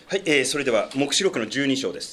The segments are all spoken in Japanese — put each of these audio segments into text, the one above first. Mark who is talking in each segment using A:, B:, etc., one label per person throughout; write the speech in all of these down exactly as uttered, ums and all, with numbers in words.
A: はい、えー、それでは黙示録のじゅうに章です。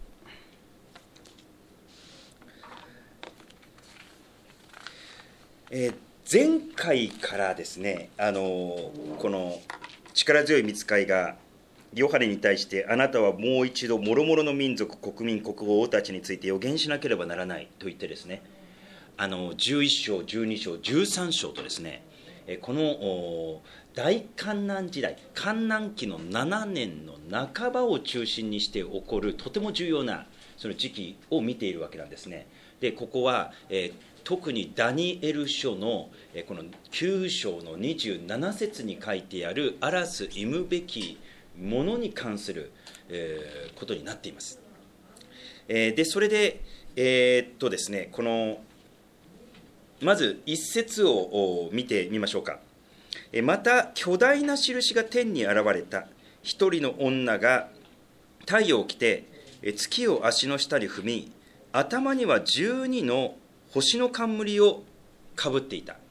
A: えー、前回からですね、あのー、この力強い御使いがヨハネに対して、あなたはもう一度諸々の民族、国民、国王たちについて予言しなければならないと言ってですね、あのじゅういち章、じゅうに章、じゅうさん章とですね、この大観難時代、観難期のななねんの半ばを中心にして起こるとても重要なその時期を見ているわけなんですね。でここは、えー、特にダニエル書の、えー、このきゅう章のにじゅうなな節に書いてあるアラス忌むべきものに関する、えー、ことになっています。えー、でそれで、えー、っとですねこのまず一節を見てみましょうか。また巨大な印が天に現れた。一人の女が太陽を着て月を足の下に踏み、頭には十二の星の冠をかぶっていた。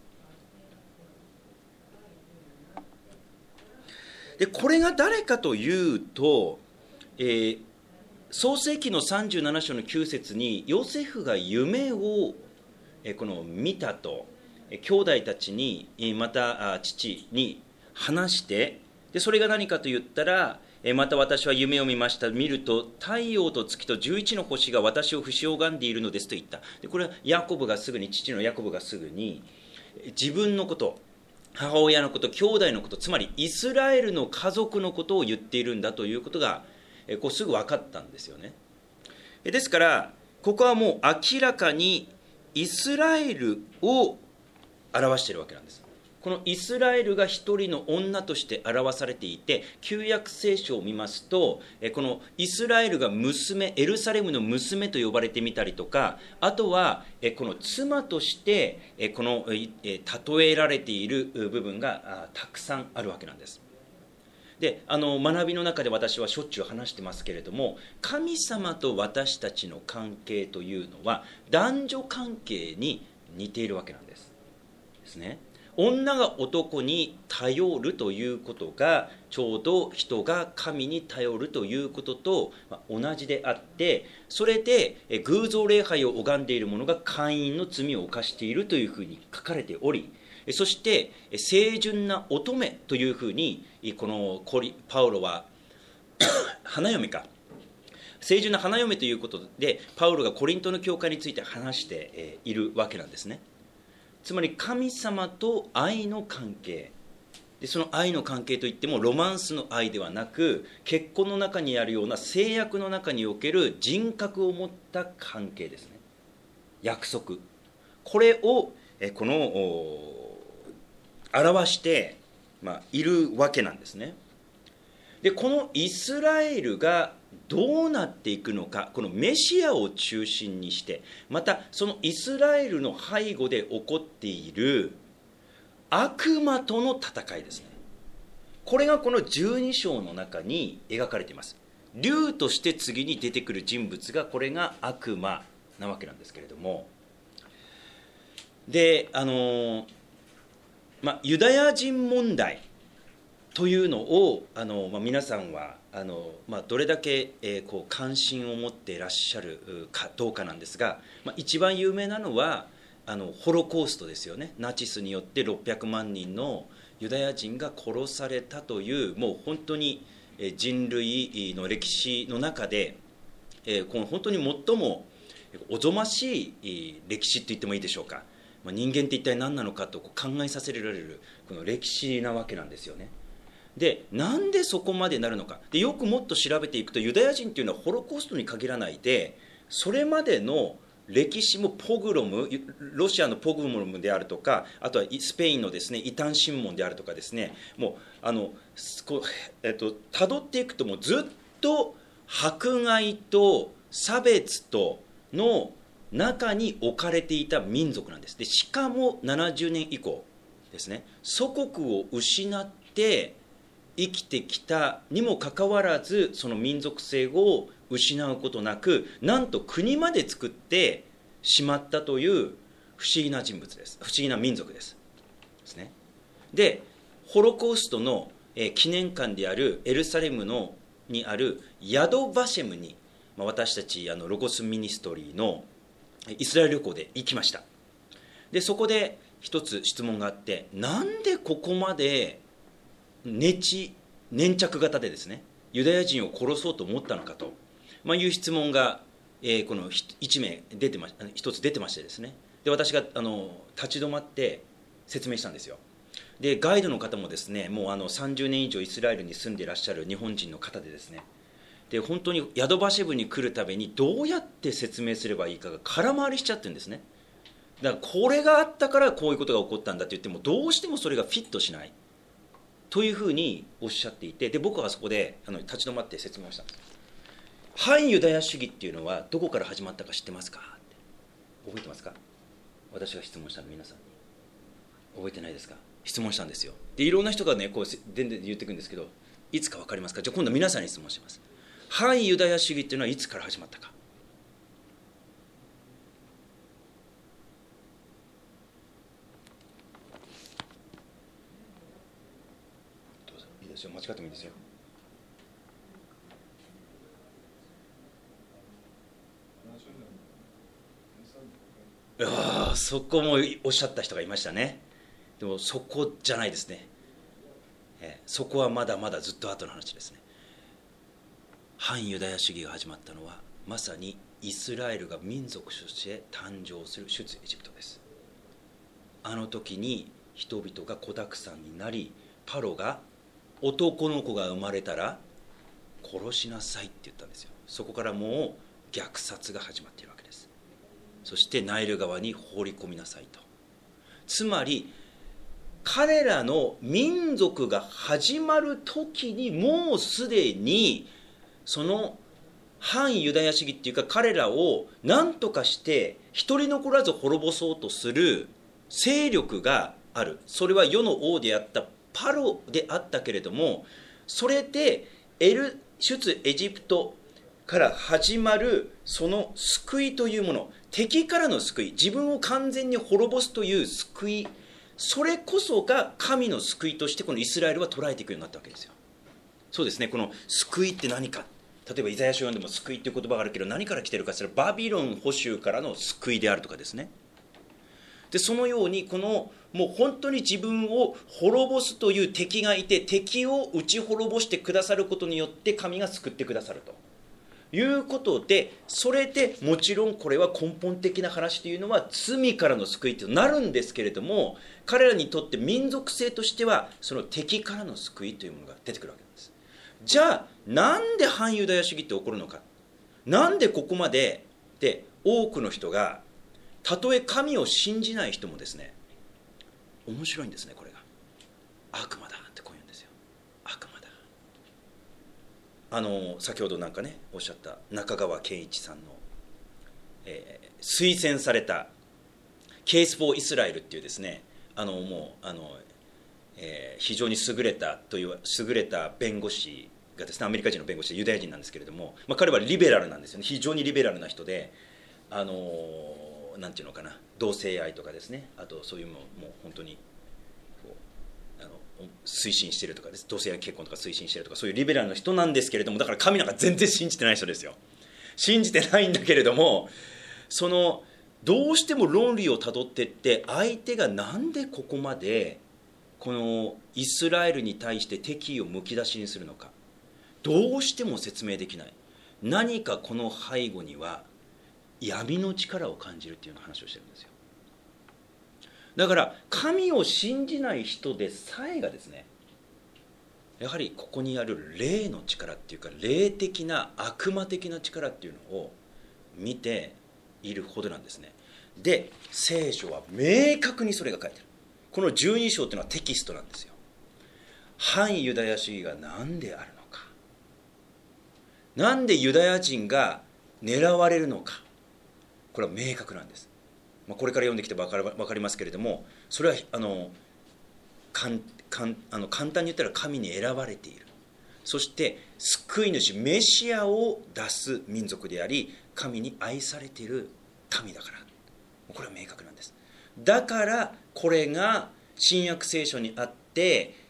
A: でこれが誰かというと、えー、創世記のさんじゅうなな章のきゅう節にヨセフが夢をこの見たと兄弟たちにまた父に話して、でそれが何かと言ったら、また私は夢を見ました。見ると太陽と月とじゅういちの星が私を不死拝んでいるのですと言った。でこれはヤコブがすぐに父のヤコブがすぐに自分のこと、母親のこと、兄弟のこと、つまりイスラエルの家族のことを言っているんだということがこうすぐ分かったんですよね。ですからここはもう明らかにイスラエルを表しているわけなんです。このイスラエルが一人の女として表されていて、旧約聖書を見ますと、このイスラエルが娘、エルサレムの娘と呼ばれてみたりとか、あとはこの妻としてこの例えられている部分がたくさんあるわけなんです。であの学びの中で私はしょっちゅう話してますけれども、神様と私たちの関係というのは男女関係に似ているわけなんですですね。女が男に頼るということがちょうど人が神に頼るということと同じであって、それで偶像礼拝を拝んでいる者が姦淫の罪を犯しているというふうに書かれており、そして清純な乙女というふうにこのパウロは花嫁か清純な花嫁ということでパウロがコリントの教会について話しているわけなんですね。つまり神様と愛の関係で、その愛の関係といってもロマンスの愛ではなく、結婚の中にあるような制約の中における人格を持った関係ですね。約束、これをこの表して、まあ、いるわけなんですね。でこのイスラエルがどうなっていくのか、このメシアを中心にして、またそのイスラエルの背後で起こっている悪魔との戦いですね。これがこのじゅうに章の中に描かれています。竜として次に出てくる人物がこれが悪魔なわけなんですけれども、であのまあ、ユダヤ人問題というのをあの、まあ、皆さんはあの、まあ、どれだけ、えー、こう関心を持っていらっしゃるかどうかなんですが、まあ、一番有名なのはあのホロコーストですよね。ナチスによってろっぴゃくまんにんのユダヤ人が殺されたという、もう本当に人類の歴史の中で、えー、この本当に最もおぞましい歴史と言ってもいいでしょうか。人間って一体何なのかと考えさせられるこの歴史なわけなんですよね。でなんでそこまでなるのかで、よくもっと調べていくと、ユダヤ人というのはホロコーストに限らないで、それまでの歴史もポグロム、ロシアのポグロムであるとか、あとはスペインのですね異端審問であるとかですね、もうあのこう、えっと、辿っていくともうずっと迫害と差別との中に置かれていた民族なんです。でしかもななじゅうねん以降ですね、祖国を失って生きてきたにもかかわらず、その民族性を失うことなく、なんと国まで作ってしまったという不思議な人物です。不思議な民族ですですね。でホロコーストのえー記念館であるエルサレムのにあるヤドバシェムに、まあ、私たちあのロゴスミニストリーのイスラエル旅行で行きました。でそこで一つ質問があって、なんでここまでねち粘着型でですねユダヤ人を殺そうと思ったのかと、まあ、いう質問が、えーこのいち名出てま一つ出てましてですね、で私があの立ち止まって説明したんですよ。でガイドの方もですね、もうあのさんじゅうねん以上イスラエルに住んでいらっしゃる日本人の方でですね、で本当にヤドバシェブに来るたびにどうやって説明すればいいかが空回りしちゃってるんですね。だからこれがあったからこういうことが起こったんだと言ってもどうしてもそれがフィットしないというふうにおっしゃっていて、で僕はそこであの立ち止まって説明をしたんです。反ユダヤ主義っていうのはどこから始まったか知ってますかって。覚えてますか？私が質問したの皆さんに覚えてないですか？質問したんですよ。でいろんな人がねこう全然言っていくんですけど、いつか分かりますか？じゃあ今度皆さんに質問します。反ユダヤ主義っていうのはいつから始まったか。どうぞ、いいですよ、間違ってもいいですよ。ああ、そこもおっしゃった人がいましたね。でもそこじゃないですね。えーそこはまだまだずっと後の話ですね。反ユダヤ主義が始まったのはまさにイスラエルが民族として誕生する出エジプトです。あの時に人々が子だくさんになり、パロが男の子が生まれたら殺しなさいって言ったんですよ。そこからもう虐殺が始まっているわけです。そしてナイル川に放り込みなさいと。つまり彼らの民族が始まる時にもうすでにその反ユダヤ主義っていうか、彼らを何とかして一人残らず滅ぼそうとする勢力がある。それは世の王であったパロであったけれども、それでエル出エジプトから始まるその救いというもの、敵からの救い、自分を完全に滅ぼすという救い、それこそが神の救いとしてこのイスラエルは捉えていくようになったわけですよ。そうですね、この救いって何か、例えばイザヤ書を読んでも救いっていう言葉があるけど、何から来てるかそれはバビロン捕囚からの救いであるとかですね。でそのようにこのもう本当に自分を滅ぼすという敵がいて、敵を打ち滅ぼしてくださることによって神が救ってくださるということで、それでもちろんこれは根本的な話というのは罪からの救いとなるんですけれども、彼らにとって民族性としてはその敵からの救いというものが出てくるわけです。じゃあなんで反ユダヤ主義って起こるのか、なんでここまでで多くの人がたとえ神を信じない人もですね、面白いんですね、これが悪魔だってこう言うんですよ。悪魔だ。あの先ほどなんかねおっしゃった中川健一さんの、えー推薦されたケース・フォー・イスラエルっていうですね、あのもうあの、えー非常に優れたという優れた弁護士がですね、アメリカ人の弁護士でユダヤ人なんですけれども、まあ、彼はリベラルなんですよね。非常にリベラルな人で、あのなんていうのかな、同性愛とかですね、あとそういうもう本当にこうあの推進しているとかです、同性愛結婚とか推進しているとか、そういうリベラルな人なんですけれども、だから神なんか全然信じてない人ですよ。信じてないんだけれども、そのどうしても論理をたどっていって、相手がなんでここまでこのイスラエルに対して敵意をむき出しにするのか、どうしても説明できない。何かこの背後には闇の力を感じるっていうような話をしてるんですよ。だから神を信じない人でさえがですね、やはりここにある霊の力っていうか、霊的な悪魔的な力っていうのを見ているほどなんですね。で聖書は明確にそれが書いてある。このじゅうに章というのはテキストなんですよ。反ユダヤ主義が何であるのか、なんでユダヤ人が狙われるのか、これは明確なんです。まあ、これから読んできて分かる、分かりますけれども、それはあのかんかんあの簡単に言ったら神に選ばれている、そして救い主メシアを出す民族であり、神に愛されている民だから、これは明確なんです。だからこれが新約聖書にあって、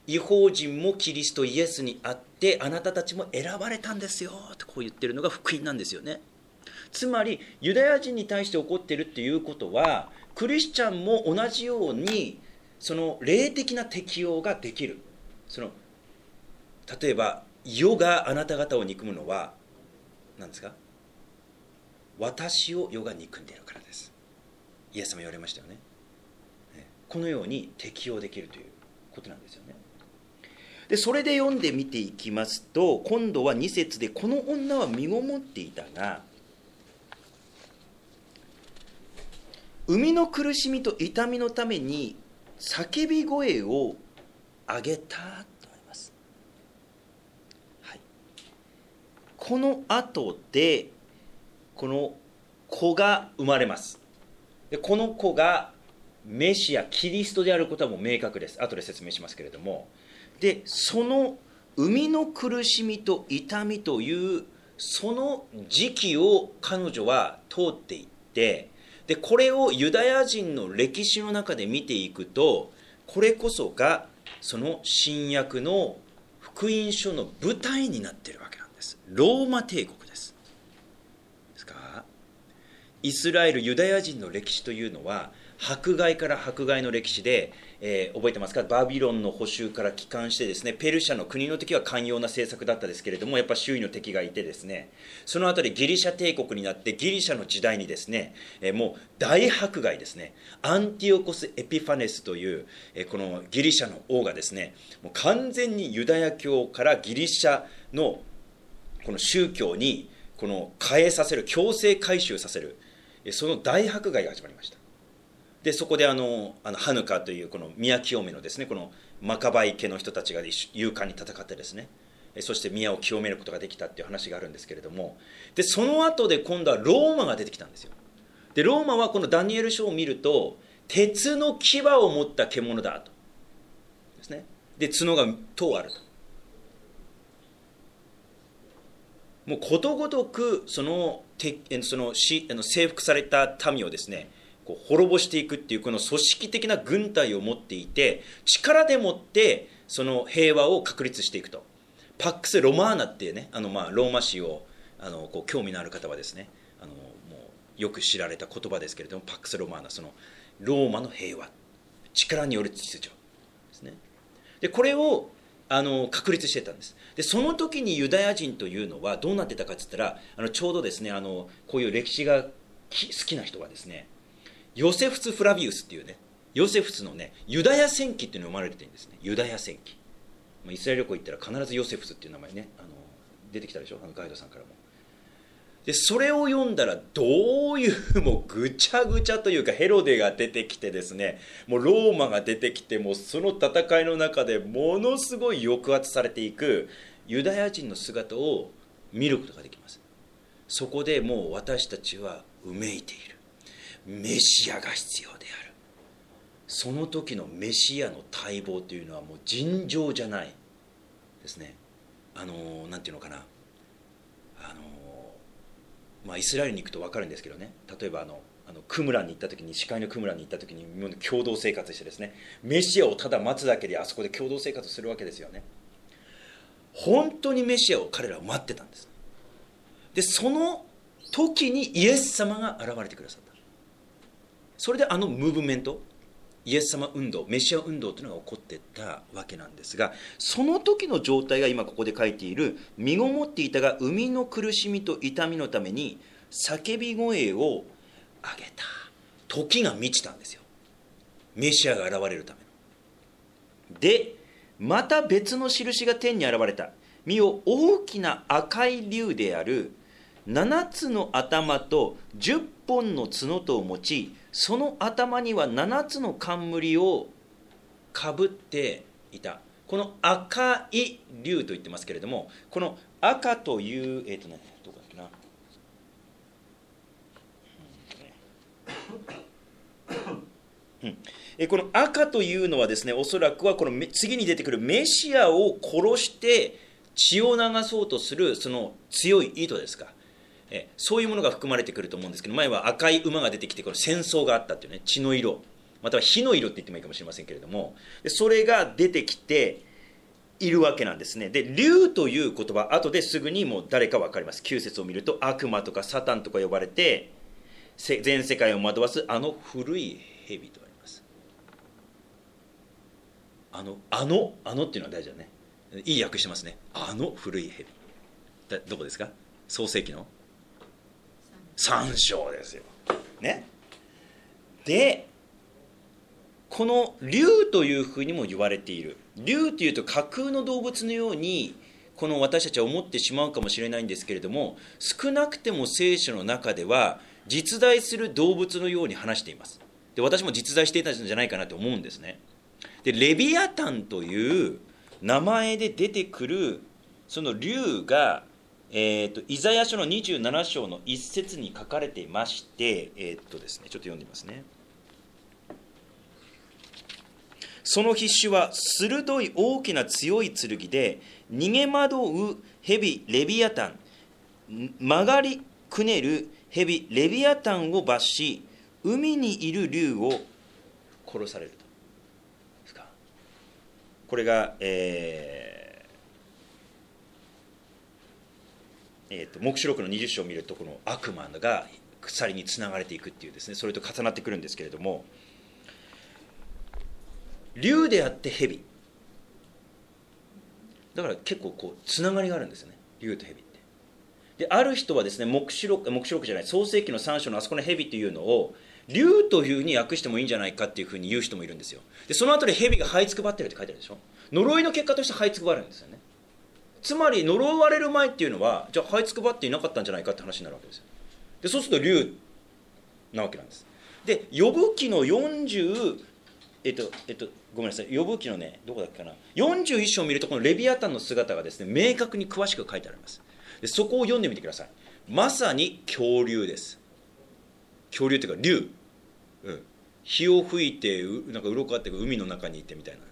A: 異邦人もキリストイエスにあってあなたたちも選ばれたんですよとこう言ってるのが福音なんですよね。つまりユダヤ人に対して起こっているっていうことはクリスチャンも同じようにその霊的な適応ができる。その例えば世があなた方を憎むのは何ですか？私を世が憎んでいるからです。イエス様言われましたよね。このように適応できるということなんですよね。でそれで読んでみていきますと、今度はに節でこの女は身ごもっていたが生みの苦しみと痛みのために叫び声を上げたとあります、はい、この後でこの子が生まれます。でこの子がメシアキリストであることはもう明確です。後で説明しますけれども、でその生みの苦しみと痛みというその時期を彼女は通っていって、でこれをユダヤ人の歴史の中で見ていくと、これこそがその新約の福音書の舞台になっているわけなんです。ローマ帝国です。ですか、イスラエルユダヤ人の歴史というのは迫害から迫害の歴史で、えー、覚えてますか？バビロンの捕囚から帰還してですね、ペルシャの国の時は寛容な政策だったですけれども、やっぱ周囲の敵がいてですね、その後でギリシャ帝国になってギリシャの時代にですね、えー、もう大迫害ですね、アンティオコス・エピファネスという、えー、このギリシャの王がですね、もう完全にユダヤ教からギリシャのこの宗教にこの変えさせる、強制改宗させる、その大迫害が始まりました。でそこであのあのハヌカというこの宮清めのですね、このマカバイ家の人たちが勇敢に戦ってですね、そして宮を清めることができたっていう話があるんですけれども、でその後で今度はローマが出てきたんですよ。でローマはこのダニエル書を見ると鉄の牙を持った獣だとですね、で角がとあると、もうことごとくそのその征服された民をですね滅ぼしていくっていうこの組織的な軍隊を持っていて、力でもってその平和を確立していくと。パックス・ロマーナっていうね、あのまあローマ史をあのこう興味のある方はですね、あのもうよく知られた言葉ですけれども、パックス・ロマーナ、そのローマの平和、力による秩序ですね。でこれをあの確立してたんです。でその時にユダヤ人というのはどうなってたかって言ったら、あのちょうどですね、あのこういう歴史が好きな人はですね、ヨセフス・フラビウスっていうね、ヨセフスのねユダヤ戦記っていうのが生まれてるんですね。ユダヤ戦記、イスラエル旅行行ったら必ずヨセフスっていう名前ね、あの出てきたでしょ、あのガイドさんからも。でそれを読んだらどういうもうぐちゃぐちゃというか、ヘロデが出てきてですね、もうローマが出てきて、もうその戦いの中でものすごい抑圧されていくユダヤ人の姿を見ることができます。そこでもう私たちはうめいている、メシアが必要である。その時のメシアの待望というのはもう尋常じゃないですね。あのなんていうのかな、あの、まあ、イスラエルに行くと分かるんですけどね、例えばあのあのクムランに行った時に、司会のクムランに行った時に共同生活してですね、メシアをただ待つだけであそこで共同生活するわけですよね。本当にメシアを彼らは待ってたんです。でその時にイエス様が現れてくださった。それであのムーブメント、イエス様運動、メシア運動というのが起こっていったわけなんですが、その時の状態が今ここで書いている、身ごもっていたが生みの苦しみと痛みのために叫び声を上げた。時が満ちたんですよ、メシアが現れるための。でまた別の印が天に現れた。見よ、大きな赤い竜である、七つの頭と十本の角とを持ち、その頭には七つの冠をかぶっていた。この赤い竜と言ってますけれども、この赤というえっ、ー、とねどこだっけな、うん、えこの赤というのはですね、おそらくはこの次に出てくるメシアを殺して血を流そうとするその強い意図ですか、えそういうものが含まれてくると思うんですけど、前は赤い馬が出てきてこの戦争があったっていうね、血の色、または火の色って言ってもいいかもしれませんけれども、でそれが出てきて、 いるわけなんですね。で、竜という言葉、後ですぐにもう誰か分かります。きゅう節を見ると、悪魔とかサタンとか呼ばれて、全世界を惑わすあの古い蛇とあります。あの、あの、あのっていうのは大事だね。いい訳してますね。あの古い蛇。だどこですか？創世記のさん章ですよ。ね。で、この竜というふうにも言われている。竜というと架空の動物のようにこの私たちは思ってしまうかもしれないんですけれども、少なくても聖書の中では実在する動物のように話しています。で、私も実在していたんじゃないかなと思うんですね。で、レビアタンという名前で出てくるその竜が、えーと、イザヤ書のにじゅうなな章の一節に書かれていまして、えーとですね、ちょっと読んでみますね。その必種は鋭い大きな強い剣で、逃げ惑う蛇レビアタン、曲がりくねる蛇レビアタンを罰し、海にいる竜を殺されると。ですか。これが、えーえー、と黙示録のにじゅう章を見ると、この悪魔が鎖につながれていくっていうですね、それと重なってくるんですけれども、竜であって蛇だから結構こうつながりがあるんですよね、竜と蛇って。で、ある人はですね、黙示録黙示録じゃない創世記のさん章のあそこの蛇というのを竜というふうに訳してもいいんじゃないかっていうふうに言う人もいるんですよ。で、その後で蛇が這いつくばってるって書いてあるでしょ。呪いの結果として這いつくばるんですよね。つまり呪われる前っていうのは、じゃあ這いつくばっていなかったんじゃないかって話になるわけですよ。で、そうすると竜なわけなんです。で、呼ぶ記のよんじゅうえっとえっとごめんなさい、呼ぶ記のね、どこだっけかな、よんじゅういち章を見ると、このレビアタンの姿がですね、明確に詳しく書いてあります。で、そこを読んでみてください。まさに恐竜です。恐竜っていうか竜、うん、火を吹いてなんか鱗あって海の中にいてみたいな、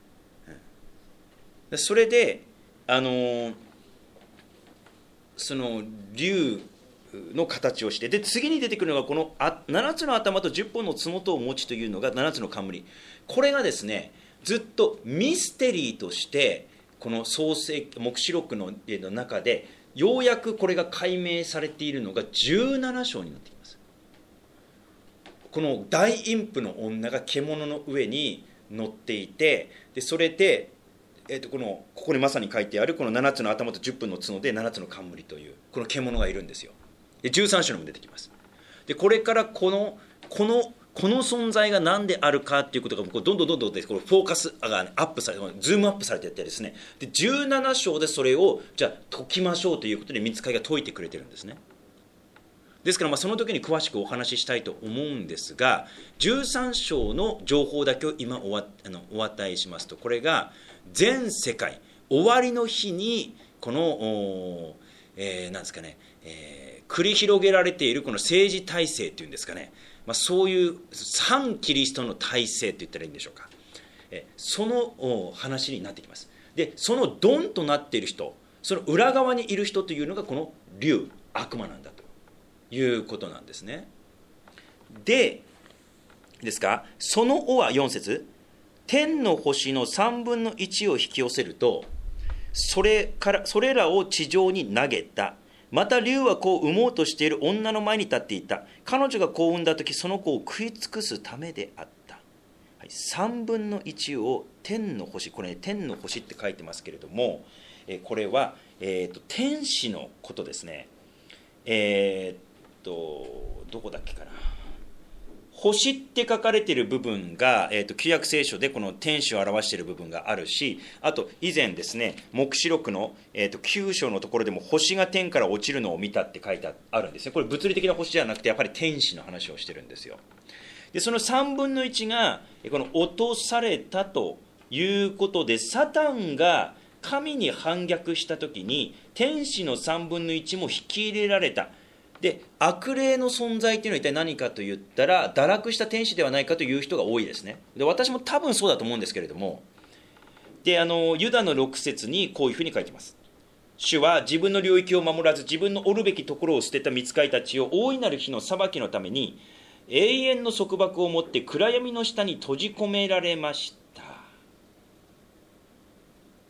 A: うん、それであのー、その竜の形をして、で次に出てくるのがこのななつの頭とじゅっぽんの角とを持ちというのがななつの冠。これがですね、ずっとミステリーとしてこの創世黙示録の中でようやくこれが解明されているのがじゅうなな章になっています。この大陰婦の女が獣の上に乗っていて、でそれで、えー、とこのここにまさに書いてあるこのななつの頭とじゅっぷんの角でななつの冠というこの獣がいるんですよ。でじゅうさん章にも出てきます。でこれからこのこのこの存在が何であるかということがこうどんどんどんどんでこのフォーカスが、ね、アップされズームアップされていってですね、でじゅうなな章でそれをじゃあ解きましょうということで御使いが解いてくれてるんですね。ですからまあその時に詳しくお話ししたいと思うんですが、じゅうさん章の情報だけを今おわあのお与えしますと、これが全世界終わりの日にこの、えー、なんですかね、えー、繰り広げられているこの政治体制というんですかね、まあ、そういう反キリストの体制と言ったらいいんでしょうか、えその話になってきます。でそのドンとなっている人、その裏側にいる人というのがこの竜、悪魔なんだということなんですね。でですか、その尾はよん節、天の星のさんぶんのいちを引き寄せると、それからそれらを地上に投げた。また竜は子を産もうとしている女の前に立っていた。彼女が子を産んだとき、その子を食い尽くすためであった。はい、さんぶんのいちを天の星、これ、ね、天の星って書いてますけれども、えこれは、えーと、天使のことですね。えーとどこだっけかな、星って書かれている部分が、えーと、旧約聖書でこの天使を表している部分があるし、あと以前ですね、黙示録の、えーと、きゅう章のところでも星が天から落ちるのを見たって書いてあるんですね。これ物理的な星じゃなくてやっぱり天使の話をしてるんですよ。でそのさんぶんのいちがこの落とされたということで、サタンが神に反逆したときに天使のさんぶんのいちも引き入れられた。で悪霊の存在というのは一体何かと言ったら、堕落した天使ではないかという人が多いですね。で私も多分そうだと思うんですけれども、であのユダのろく節にこういうふうに書いています。主は自分の領域を守らず、自分のおるべきところを捨てた御使いたちを大いなる日の裁きのために永遠の束縛を持って暗闇の下に閉じ込められました。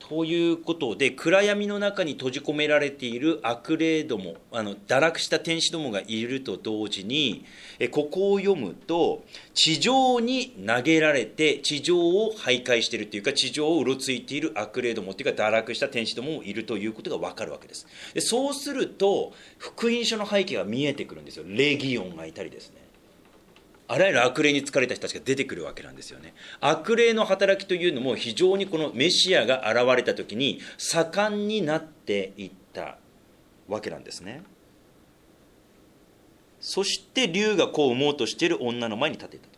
A: ということで、暗闇の中に閉じ込められている悪霊ども、あの堕落した天使どもがいると同時に、えここを読むと、地上に投げられて地上を徘徊しているというか、地上をうろついている悪霊どもというか、堕落した天使どももいるということが分かるわけです。でそうすると福音書の背景が見えてくるんですよ。レギオンがいたりですね、あらゆる悪霊に疲れた人たちが出てくるわけなんですよね。悪霊の働きというのも非常にこのメシアが現れた時に盛んになっていったわけなんですね。そして竜が子を産もうとしている女の前に立っていたと。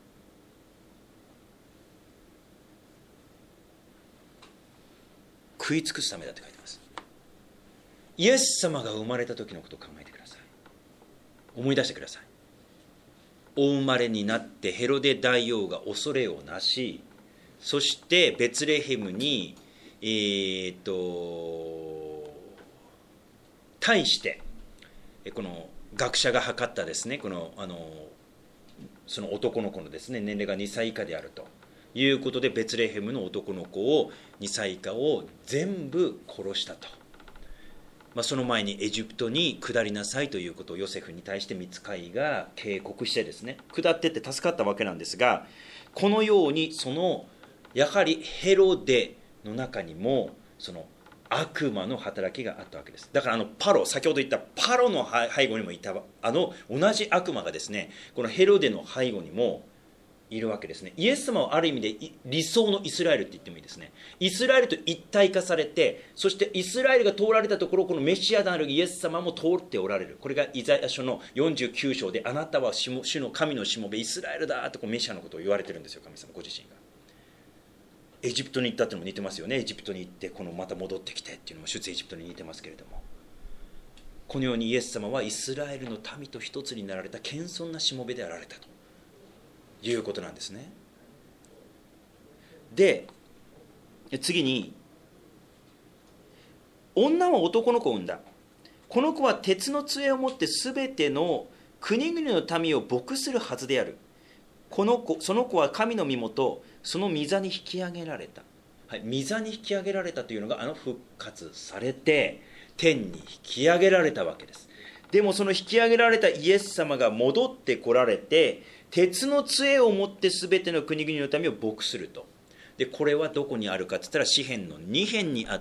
A: 食い尽くすためだって書いてます。イエス様が生まれた時のことを考えてください。思い出してください。お生まれになってヘロデ大王が恐れをなし、そしてベツレヘムにえー、っと対してこの学者が測ったですね、このあのその男の子のですね年齢がにさい以下であるということで、ベツレヘムの男の子をにさい以下を全部殺したと。まあ、その前にエジプトに下りなさいということをヨセフに対して御使いが警告してですね、下ってって助かったわけなんですが、このようにそのやはりヘロデの中にもその悪魔の働きがあったわけです。だからあのパロ、先ほど言ったパロの背後にもいたあの同じ悪魔がですね、このヘロデの背後にもいるわけですね。イエス様はある意味で理想のイスラエルって言ってもいいですね。イスラエルと一体化されて、そしてイスラエルが通られたところ、このメシアであるイエス様も通っておられる。これがイザヤ書のよんじゅうきゅう章で、あなたは主の神のしもべイスラエルだとこうメシアのことを言われてるんですよ、神様ご自身が。エジプトに行ったっていうのも似てますよね。エジプトに行ってこのまた戻ってきてっていうのも出エジプトに似てますけれども、このようにイエス様はイスラエルの民と一つになられた謙遜なしもべであられたということなんですね。で次に、女は男の子を産んだ。この子は鉄の杖を持ってすべての国々の民を牧するはずである。この子その子は神の身元、その御座に引き上げられた、はい、御座に引き上げられたというのが、あの復活されて天に引き上げられたわけです。でもその引き上げられたイエス様が戻ってこられて、鉄の杖を持ってすべての国々の民を牧すると。でこれはどこにあるかって言ったら、詩編のに編にあって、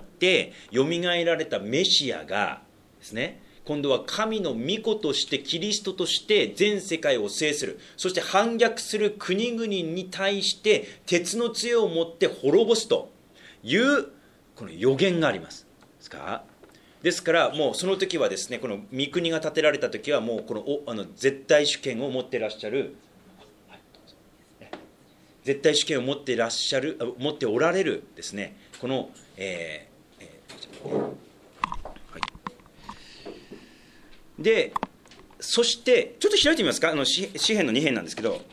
A: よみがえられたメシアがですね、今度は神の御子としてキリストとして全世界を制する、そして反逆する国々に対して鉄の杖を持って滅ぼすというこの予言があります。ですかですからもうその時はですね、この御国が建てられた時はもうこのおあの絶対主権を持っていらっしゃる、絶対主権を持っていらっしゃる持っておられるですね、この、えーえーはい、でそしてちょっと開いてみますか。あの詩編のに編なんですけど、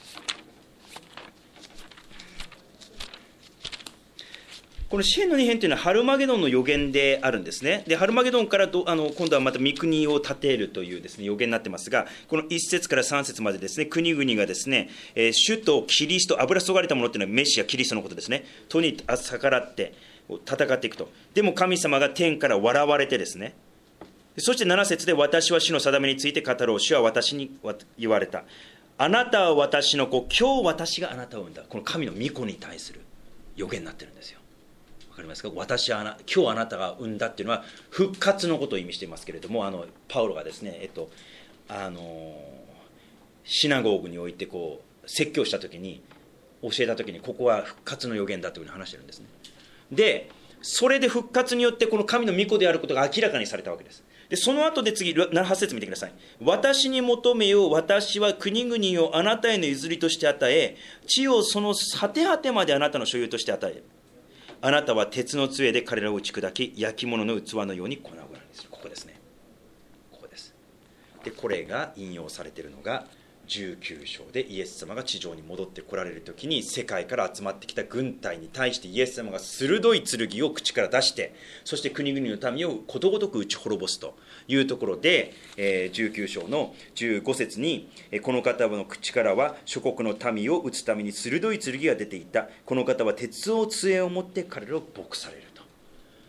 A: この詩編のに編というのはハルマゲドンの予言であるんですね。でハルマゲドンからどあの今度はまた御国を建てるというですね予言になってますが、このいっ節からさん節までですね、国々がですね、えー、主とキリスト、油注がれたものというのはメシアキリストのことですね、とに逆らって戦っていくと。でも神様が天から笑われてですね、そしてなな節で、私は主の定めについて語ろう。主は私に言われた。あなたは私の子、今日私があなたを産んだ。この神の御子に対する予言になってるんですよ。わかりますか。私はあな今日あなたが産んだっていうのは復活のことを意味していますけれども、あのパウロがですね、えっとあのシナゴーグにおいてこう説教した時に教えた時に、ここは復活の予言だというふうに話してるんですね。でそれで復活によってこの神の御子であることが明らかにされたわけです。でその後で次はち節見てください。私に求めよう、私は国々をあなたへの譲りとして与え、地をその果て果てまであなたの所有として与える。あなたは鉄の杖で彼らを打ち砕き、焼き物の器のように粉々にする。ここですね、ここです。でこれが引用されているのがじゅうきゅう章で、イエス様が地上に戻ってこられる時に、世界から集まってきた軍隊に対してイエス様が鋭い剣を口から出して、そして国々の民をことごとく打ち滅ぼすというところで、えー、じゅうきゅう章のじゅうご節に、この方の口からは諸国の民を打つために鋭い剣が出ていた。この方は鉄を杖を持って彼らを牧されると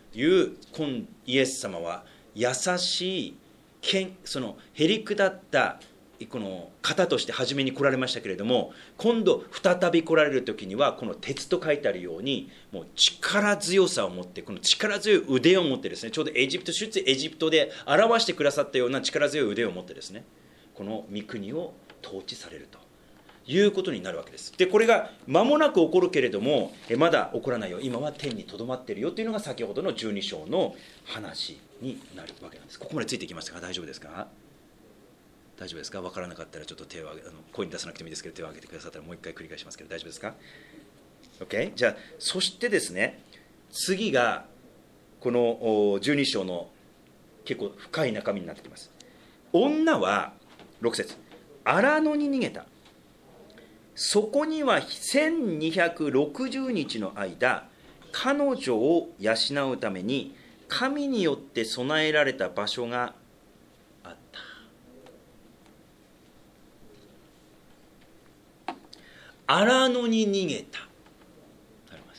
A: いう今イエス様は優しいそのへりくだったこの方として初めに来られましたけれども、今度再び来られる時にはこの鉄と書いてあるようにもう力強さを持って、この力強い腕を持ってですね、ちょうどエジプト出エジプトで表してくださったような力強い腕を持ってですね、この御国を統治されるということになるわけです。でこれが間もなく起こるけれどもまだ起こらないよ、今は天にとどまっているよというのが先ほどのじゅうに章の話になるわけなんです。ここまでついていきましたか？大丈夫ですか？大丈夫ですか？分からなかったらちょっと手を挙げ、あの声に出さなくてもいいですけど手を挙げてくださったらもう一回繰り返しますけど大丈夫ですか？ OK。 じゃあそしてですね、次がこのじゅうに章の結構深い中身になってきます。女はろく節、荒野に逃げた。そこにはせんにひゃくろくじゅうにちの間彼女を養うために神によって備えられた場所があった。荒野に逃げた。あります。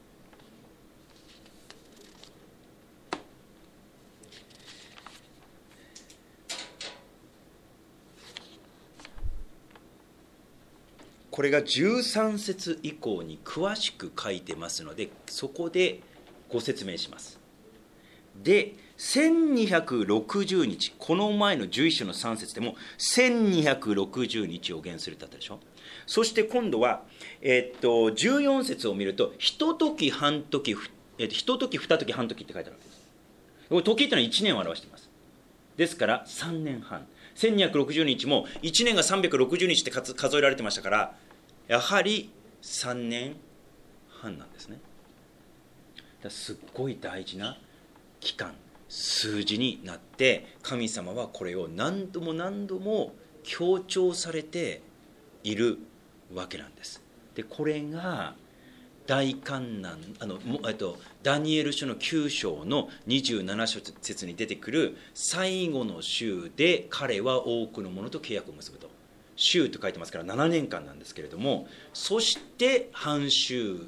A: これがじゅうさん節以降に詳しく書いてますので、そこでご説明します。で、せんにひゃくろくじゅうにち、この前のじゅういち章のさん節でもせんにひゃくろくじゅうにちを言するってあったでしょ。そして今度は、えっと、じゅうよん節を見ると、ひと時半時、えっと、ひと時二時半時って書いてあるわけです。これ時っていうのはいちねんを表しています。ですからさんねんはん。せんにひゃくろくじゅうにちもいちねんがさんびゃくろくじゅうにちって数えられてましたから、やはりさんねんはんなんですね。だすっごい大事な期間、数字になって、神様はこれを何度も何度も強調されているわけなんです。でこれが大観難、あのえっとダニエル書のきゅう章のにじゅうなな節に出てくる最後の週で彼は多くの者と契約を結ぶと。週と書いてますからななねんかんなんですけれども、そして半週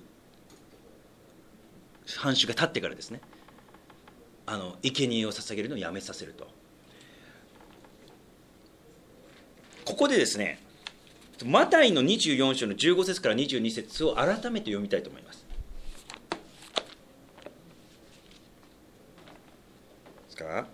A: 半週が経ってからですね、あの生贄を捧げるのをやめさせると。ここでですね、マタイのにじゅうよん章のじゅうご節からにじゅうに節を改めて読みたいと思います。ですか？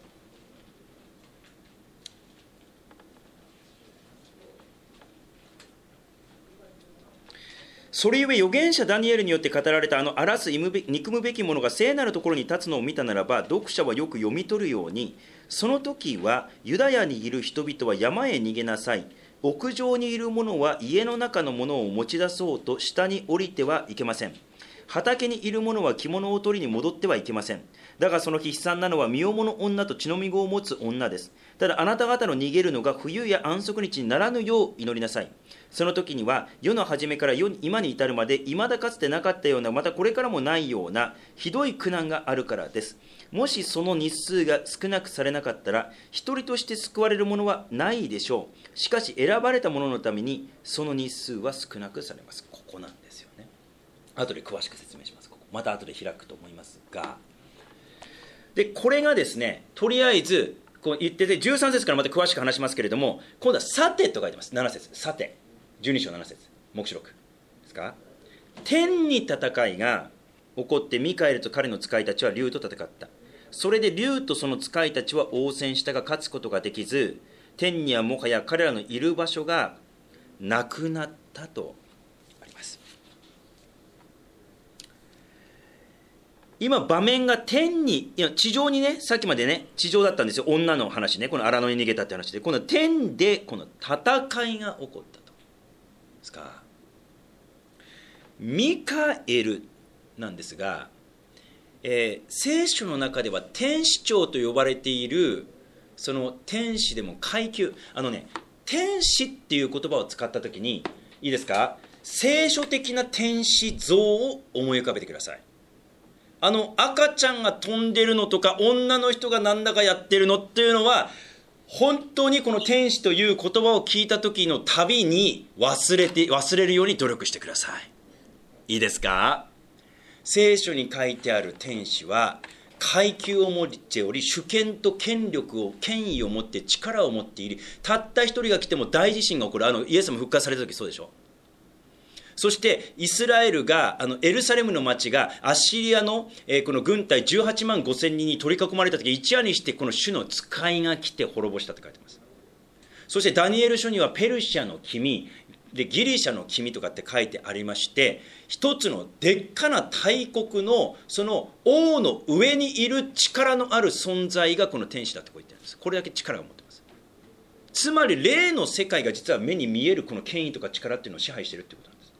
A: それゆえ預言者ダニエルによって語られたあの荒らす憎むべきものが聖なるところに立つのを見たならば、読者はよく読み取るように、その時はユダヤにいる人々は山へ逃げなさい、屋上にいる者は家の中のものを持ち出そうと下に降りてはいけません。畑にいる者は着物を取りに戻ってはいけません。だがその日悲惨なのは身重の女と血のみ子を持つ女です。ただあなた方の逃げるのが冬や安息日にならぬよう祈りなさい。その時には世の初めから世今に至るまで未だかつてなかったような、またこれからもないようなひどい苦難があるからです。もしその日数が少なくされなかったら一人として救われるものはないでしょう。しかし選ばれた者のためにその日数は少なくされます。ここなんですよね。後で詳しく説明します。ここまた後で開くと思いますが、でこれがですね、とりあえずこう言っててじゅうさん節からまた詳しく話しますけれども、今度はさてと書いてます。なな節、さてじゅうに章なな節、黙示録ですか。天に戦いが起こってミカエルと彼の使いたちは竜と戦った。それで竜とその使いたちは応戦したが勝つことができず、天にはもはや彼らのいる場所がなくなったとあります。今場面が天に、いや地上にね、さっきまでね地上だったんですよ、女の話ね、この荒野に逃げたって話で、今度は天でこの戦いが起こったとですか。ミカエルなんですが、えー、聖書の中では天使長と呼ばれているその天使でも階級、あのね天使っていう言葉を使ったときにいいですか、聖書的な天使像を思い浮かべてください。あの赤ちゃんが飛んでるのとか女の人がなんだかやってるのっていうのは本当にこの天使という言葉を聞いた時のたびに忘れて忘れるように努力してください。いいですか。聖書に書いてある天使は階級を持っており、主権と権力を権威を持って力を持っている。たった一人が来ても大地震が起こる。あのイエス様復活された時そうでしょ。そしてイスラエルがあのエルサレムの町がアッシリアの、えー、この軍隊じゅうはちまんごせんにんに取り囲まれた時、一夜にしてこの主の使いが来て滅ぼしたって書いてます。そしてダニエル書にはペルシャの君でギリシャの君とかって書いてありまして、一つのでっかな大国のその王の上にいる力のある存在がこの天使だってこう言ってるんです。これだけ力を持ってます。つまり霊の世界が実は目に見えるこの権威とか力っていうのを支配しているってことなんです。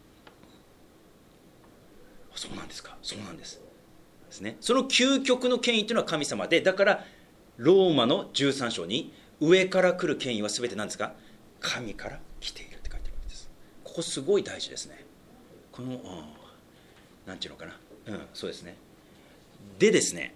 A: そうなんですか。そうなんですですね。その究極の権威というのは神様で、だからローマのじゅうさん章に上から来る権威は全て何ですか、神から来ているって書いてあるわけです。ここすごい大事ですね。この、うん、なんていうのかな、うん、そうですね。でですね、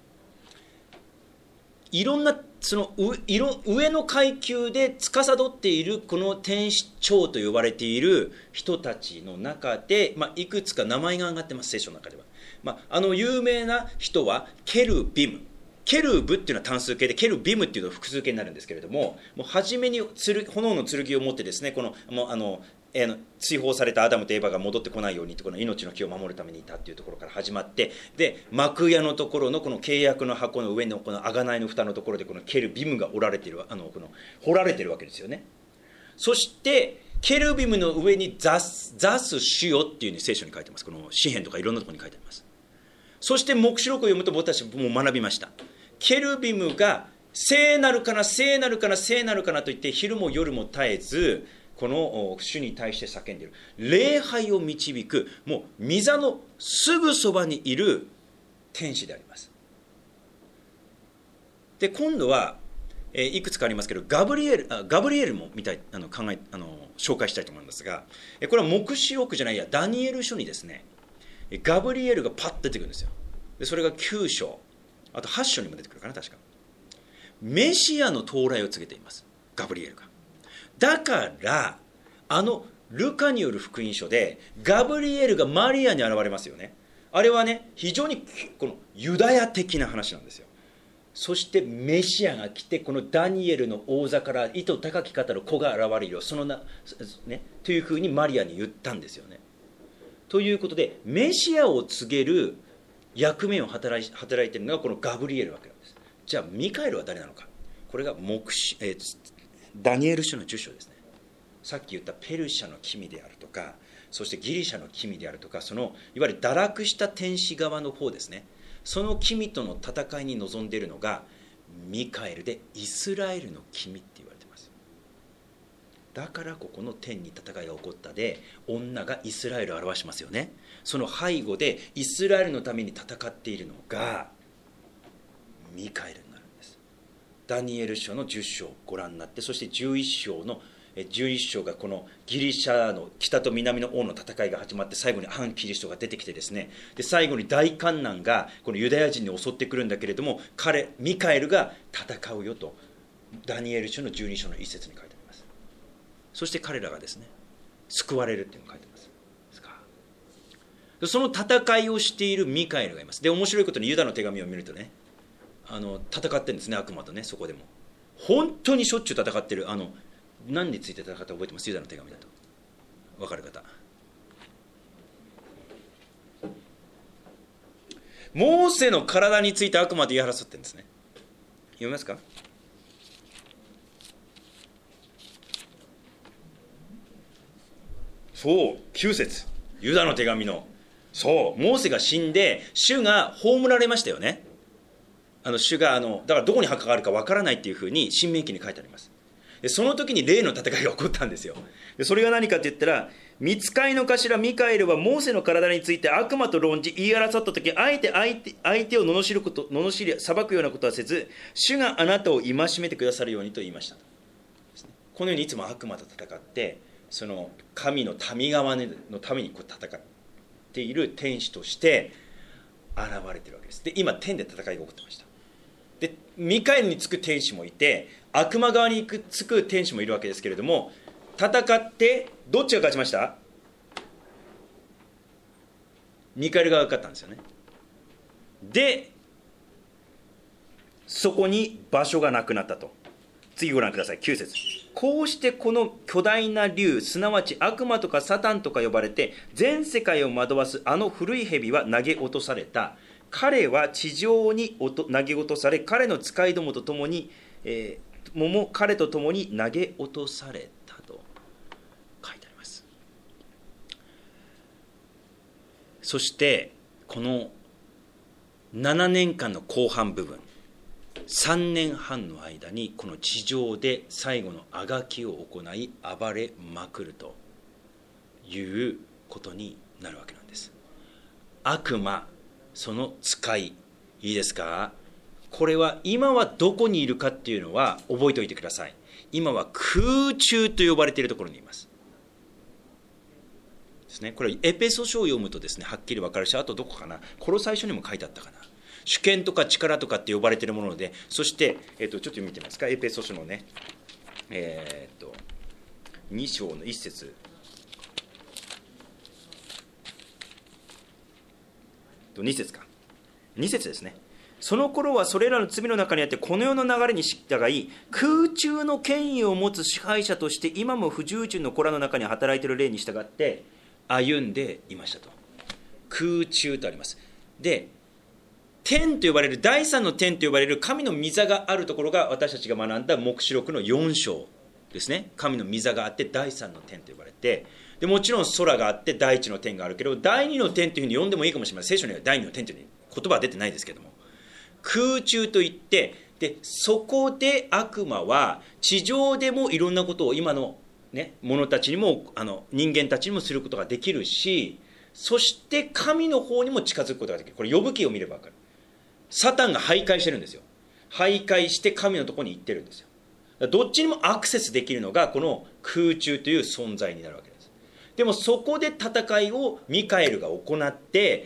A: いろんなその上の階級で司っているこの天使長と呼ばれている人たちの中で、まあ、いくつか名前が挙がってます、聖書の中では。まあ、あの有名な人はケルビム。ケルブっていうのは単数形で、ケルビムっていうのは複数形になるんですけれども、もう初めに炎の剣を持ってですね、このもうあのえー、追放されたアダムとエバが戻ってこないようにと、この命の木を守るためにいたっていうところから始まって、で幕屋のところのこの契約の箱の上のこの贖いの蓋のところでこのケルビムがおられている、あのこの掘られているわけですよね。そしてケルビムの上に座す主よっていうふうに聖書に書いてます。この詩篇とかいろんなところに書いてあります。そして黙示録を読むと僕たちも学びました。ケルビムが聖なるかな聖なるかな聖なるかなと言って昼も夜も絶えずこの主に対して叫んでいる。礼拝を導く、もう御座のすぐそばにいる天使であります。で今度は、えー、いくつかありますけど、ガブリエルあガブリエルも見たいあの考えあの紹介したいと思いますが、これは黙示録じゃないやダニエル書にですね、ガブリエルがパッと出てくるんですよ。でそれがきゅう章、あとはち章にも出てくるかな、確か。メシアの到来を告げています、ガブリエルが。だからあのルカによる福音書でガブリエルがマリアに現れますよね。あれはね、非常にこのユダヤ的な話なんですよ。そしてメシアが来て、このダニエルの王座から糸高き方の子が現れるよ、そのな、ね、というふうにマリアに言ったんですよね。ということでメシアを告げる役目を働い、働いているのがこのガブリエルわけなんです。じゃあミカエルは誰なのか。これが黙示、えー、ダニエル書のじゅっ章ですね。さっき言ったペルシャの君であるとか、そしてギリシャの君であるとか、そのいわゆる堕落した天使側の方ですね、その君との戦いに臨んでいるのがミカエルで、イスラエルの君って言われています。だからここの天に戦いが起こったで、女がイスラエルを表しますよね。その背後でイスラエルのために戦っているのがミカエルになるんです。ダニエル書のじゅっ章をご覧になって、そしてじゅういっ章のじゅういっ章がこのギリシャの北と南の王の戦いが始まって、最後に反キリストが出てきてですね、で最後に大観難がこのユダヤ人に襲ってくるんだけれども、彼ミカエルが戦うよとダニエル書のじゅうに章の一節に書いてあります。そして彼らがですね救われるっていうのが書いてあります。その戦いをしているミカエルがいます。で面白いことにユダの手紙を見るとね、あの戦ってるんですね、悪魔とね。そこでも本当にしょっちゅう戦ってる。あの何について戦ったか覚えてます？ユダの手紙だと分かる方。モーセの体について悪魔と言い争ってるんですね。読みますか？そうきゅう節、ユダの手紙の、そうモーセが死んで主が葬られましたよね。あの主があのだからどこに墓があるかわからないっていうふうに申命記に書いてあります。でその時に霊の戦いが起こったんですよ。でそれが何かって言ったら、御使いの頭ミカエルはモーセの体について悪魔と論じ言い争った時、あえて相手相手を罵ること罵り裁くようなことはせず、主があなたを戒めてくださるようにと言いました。このようにいつも悪魔と戦って、その神の民側のためにこう戦っている天使として現れているわけです。で今天で戦いが起こってました。でミカエルにつく天使もいて、悪魔側につく天使もいるわけですけれども、戦ってどっちが勝ちました？ミカエル側が勝ったんですよね。でそこに場所がなくなったと。次ご覧ください。きゅう節。こうしてこの巨大な竜、すなわち悪魔とかサタンとか呼ばれて全世界を惑わすあの古い蛇は投げ落とされた。彼は地上に投げ落とされ、彼の使いどもと共に、えー、もも彼と共に投げ落とされたと書いてあります。そしてこのななねんかんの後半部分、さんねんはんの間にこの地上で最後のあがきを行い暴れまくるということになるわけなんです。悪魔、その使い、いいですか。これは今はどこにいるかっていうのは覚えておいてください。今は空中と呼ばれているところにいますですね。これエペソ書を読むとですね、はっきり分かるし、あとどこかな、この最初にも書いてあったかな、主権とか力とかって呼ばれているもので、そして、えっと、ちょっと見てみますか、エペソ書のね、えー、っとに章のいっ節、に節か、に節ですね。その頃はそれらの罪の中にあって、この世の流れに従い、空中の権威を持つ支配者として今も不従順の子らの中に働いている霊に従って歩んでいましたと。空中とあります。で、天と呼ばれる、第三の天と呼ばれる神の御座があるところが私たちが学んだ黙示録のよん章ですね。神の御座があって第三の天と呼ばれて、でもちろん空があって第一の天があるけど、第二の天というふうに呼んでもいいかもしれません。聖書には第二の天という言葉は出てないですけども、空中といって、でそこで悪魔は地上でもいろんなことを今の、ね、者たちにも、あの人間たちにもすることができるし、そして神の方にも近づくことができる。これ呼ぶ記を見れば分かる。サタンが徘徊してるんですよ。徘徊して神のところに行ってるんですよ。どっちにもアクセスできるのがこの空中という存在になるわけです。でもそこで戦いをミカエルが行って、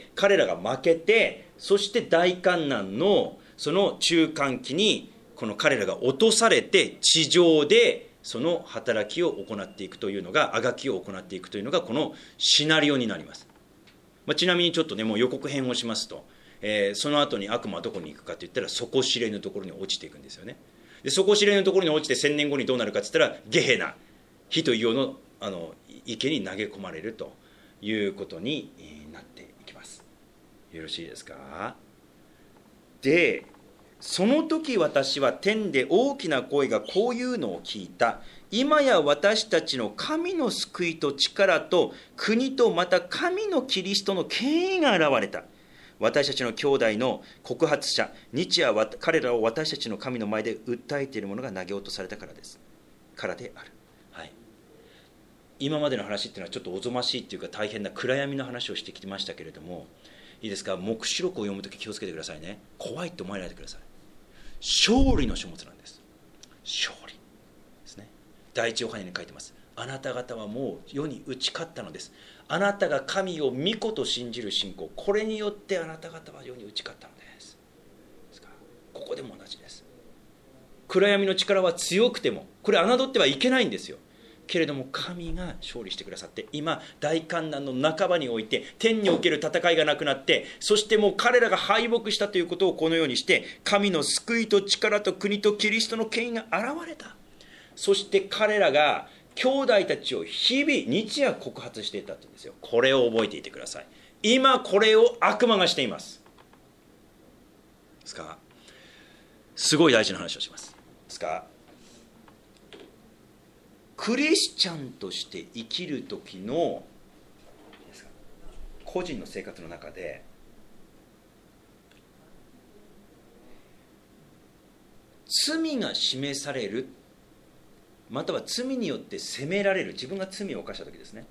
A: 彼らが負けて、そして大観難のその中間期にこの彼らが落とされて、地上でその働きを行っていくというのが、あがきを行っていくというのがこのシナリオになります。まあ、ちなみにちょっとね、もう予告編をしますと、えー、その後に悪魔はどこに行くかといったら、底知れぬところに落ちていくんですよね。で底知れぬところに落ちて千年後にどうなるかといったら、ゲヘナ、火と硫黄の、あの池に投げ込まれるということになっていきます。よろしいですか。でその時私は天で大きな声がこういうのを聞いた。今や私たちの神の救いと力と国と、また神のキリストの権威が現れた。私たちの兄弟の告発者、日夜彼らを私たちの神の前で訴えている者が投げ落とされたからです。からである。はい、今までの話っていうのはちょっとおぞましいっていうか、大変な暗闇の話をしてきてましたけれども、いいですか、黙示録を読むとき気をつけてくださいね。怖いって思わないでください。勝利の書物なんです。勝利ですね。第一ヨハネに書いてます。あなた方はもう世に打ち勝ったのです。あなたが神を御子と信じる信仰、これによってあなた方は世に打ち勝ったのです。ですからここでも同じです。暗闇の力は強くてもこれ侮ってはいけないんですよ。けれども神が勝利してくださって、今大観難の半ばにおいて天における戦いがなくなって、そしてもう彼らが敗北したということをこのようにして、神の救いと力と国とキリストの権威が現れた。そして彼らが兄弟たちを日々日夜告発していたって言うんですよ。これを覚えていてください。今これを悪魔がしていますですか。すごい大事な話をしますですか。クリスチャンとして生きる時の個人の生活の中で、罪が示される、または罪によって責められる、自分が罪を犯した時ですね。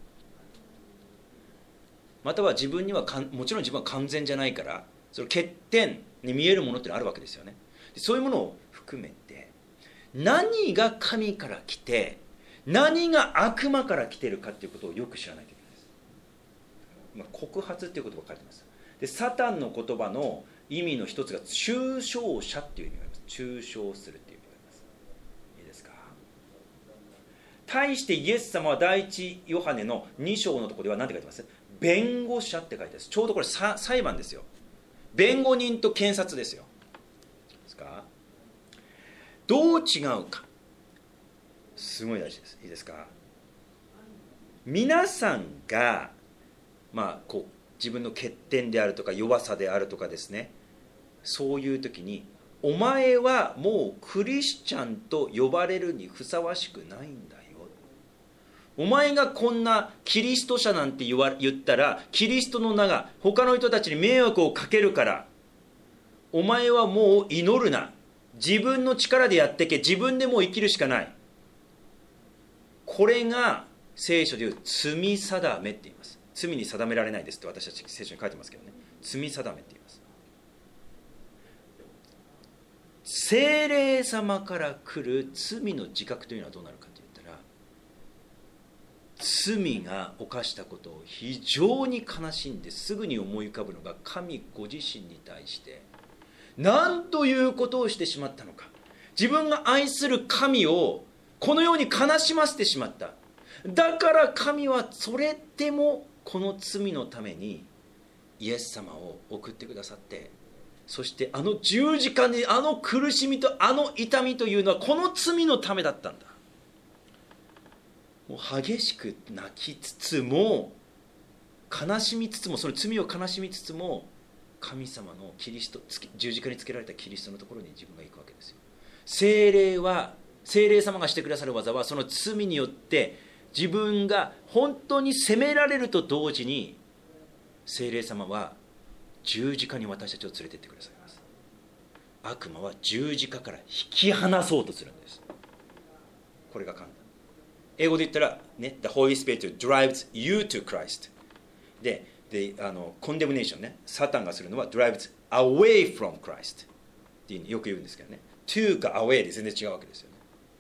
A: または自分にはかんもちろん自分は完全じゃないから、その欠点に見えるものってのがあるわけですよね。そういうものを含めて、何が神から来て何が悪魔から来ているかということをよく知らないといけないです。告発という言葉が書いてます。でサタンの言葉の意味の一つが中傷者という意味があります。中傷するという意味があります。いいですか。対してイエス様は第一ヨハネのに章のところでは何て書いてます？弁護者って書いてます。ちょうどこれ裁判ですよ。弁護人と検察ですよ。ですか。 どう違うか、すごい大事です。いいですか。皆さんが、まあ、こう自分の欠点であるとか弱さであるとかですね、そういう時にお前はもうクリスチャンと呼ばれるにふさわしくないんだよ、お前がこんなキリスト者なんて言わ言ったらキリストの名が他の人たちに迷惑をかけるから、お前はもう祈るな、自分の力でやってけ、自分でもう生きるしかない。これが聖書でいう罪定めって言います。罪に定められないですって私たち聖書に書いてますけどね、罪定めって言います。聖霊様から来る罪の自覚というのはどうなるかといったら、罪が犯したことを非常に悲しんですぐに思い浮かぶのが神ご自身に対して何ということをしてしまったのか、自分が愛する神をこのように悲しませてしまった。だから神はそれでもこの罪のためにイエス様を送ってくださって、そしてあの十字架にあの苦しみとあの痛みというのはこの罪のためだったんだ。もう激しく泣きつつも悲しみつつも、その罪を悲しみつつも神様のキリスト、十字架につけられたキリストのところに自分が行くわけですよ。聖霊は、聖霊様がしてくださる技は、その罪によって自分が本当に責められると同時に、聖霊様は十字架に私たちを連れてってくださいます。悪魔は十字架から引き離そうとするんです。これが簡単。英語で言ったら、ね、The Holy Spirit drives you to Christ で、であのコンデムネーションね、サタンがするのは drives away from Christ ってよく言うんですけどね、to か away で全然違うわけですよね。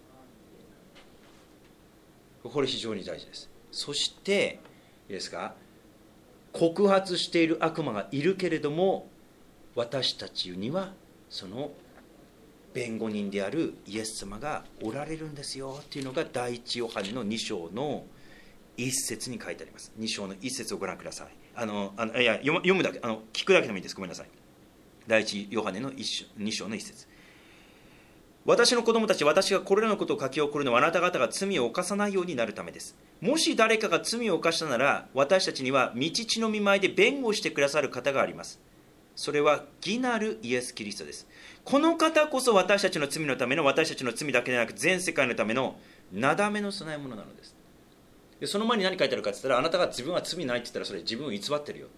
A: これ非常に大事です。そしていいですか、告発している悪魔がいるけれども、私たちにはその弁護人であるイエス様がおられるんですよっていうのが第一ヨハネのに章の一節に書いてあります。に章の一節をご覧ください。あのあのいや読む、読むだけ、あの聞くだけでもいいです。ごめんなさい。第一ヨハネのに章の一節。私の子供たち、私がこれらのことを書き起こるのはあなた方が罪を犯さないようになるためです。もし誰かが罪を犯したなら、私たちには御父の御前で弁護してくださる方があります。それは義なるイエス・キリストです。この方こそ私たちの罪のための、私たちの罪だけでなく全世界のためのなだめの備え物なのです。でその前に何書いてあるかって言ったら、あなたが自分は罪ないって言ったらそれ自分を偽ってるよって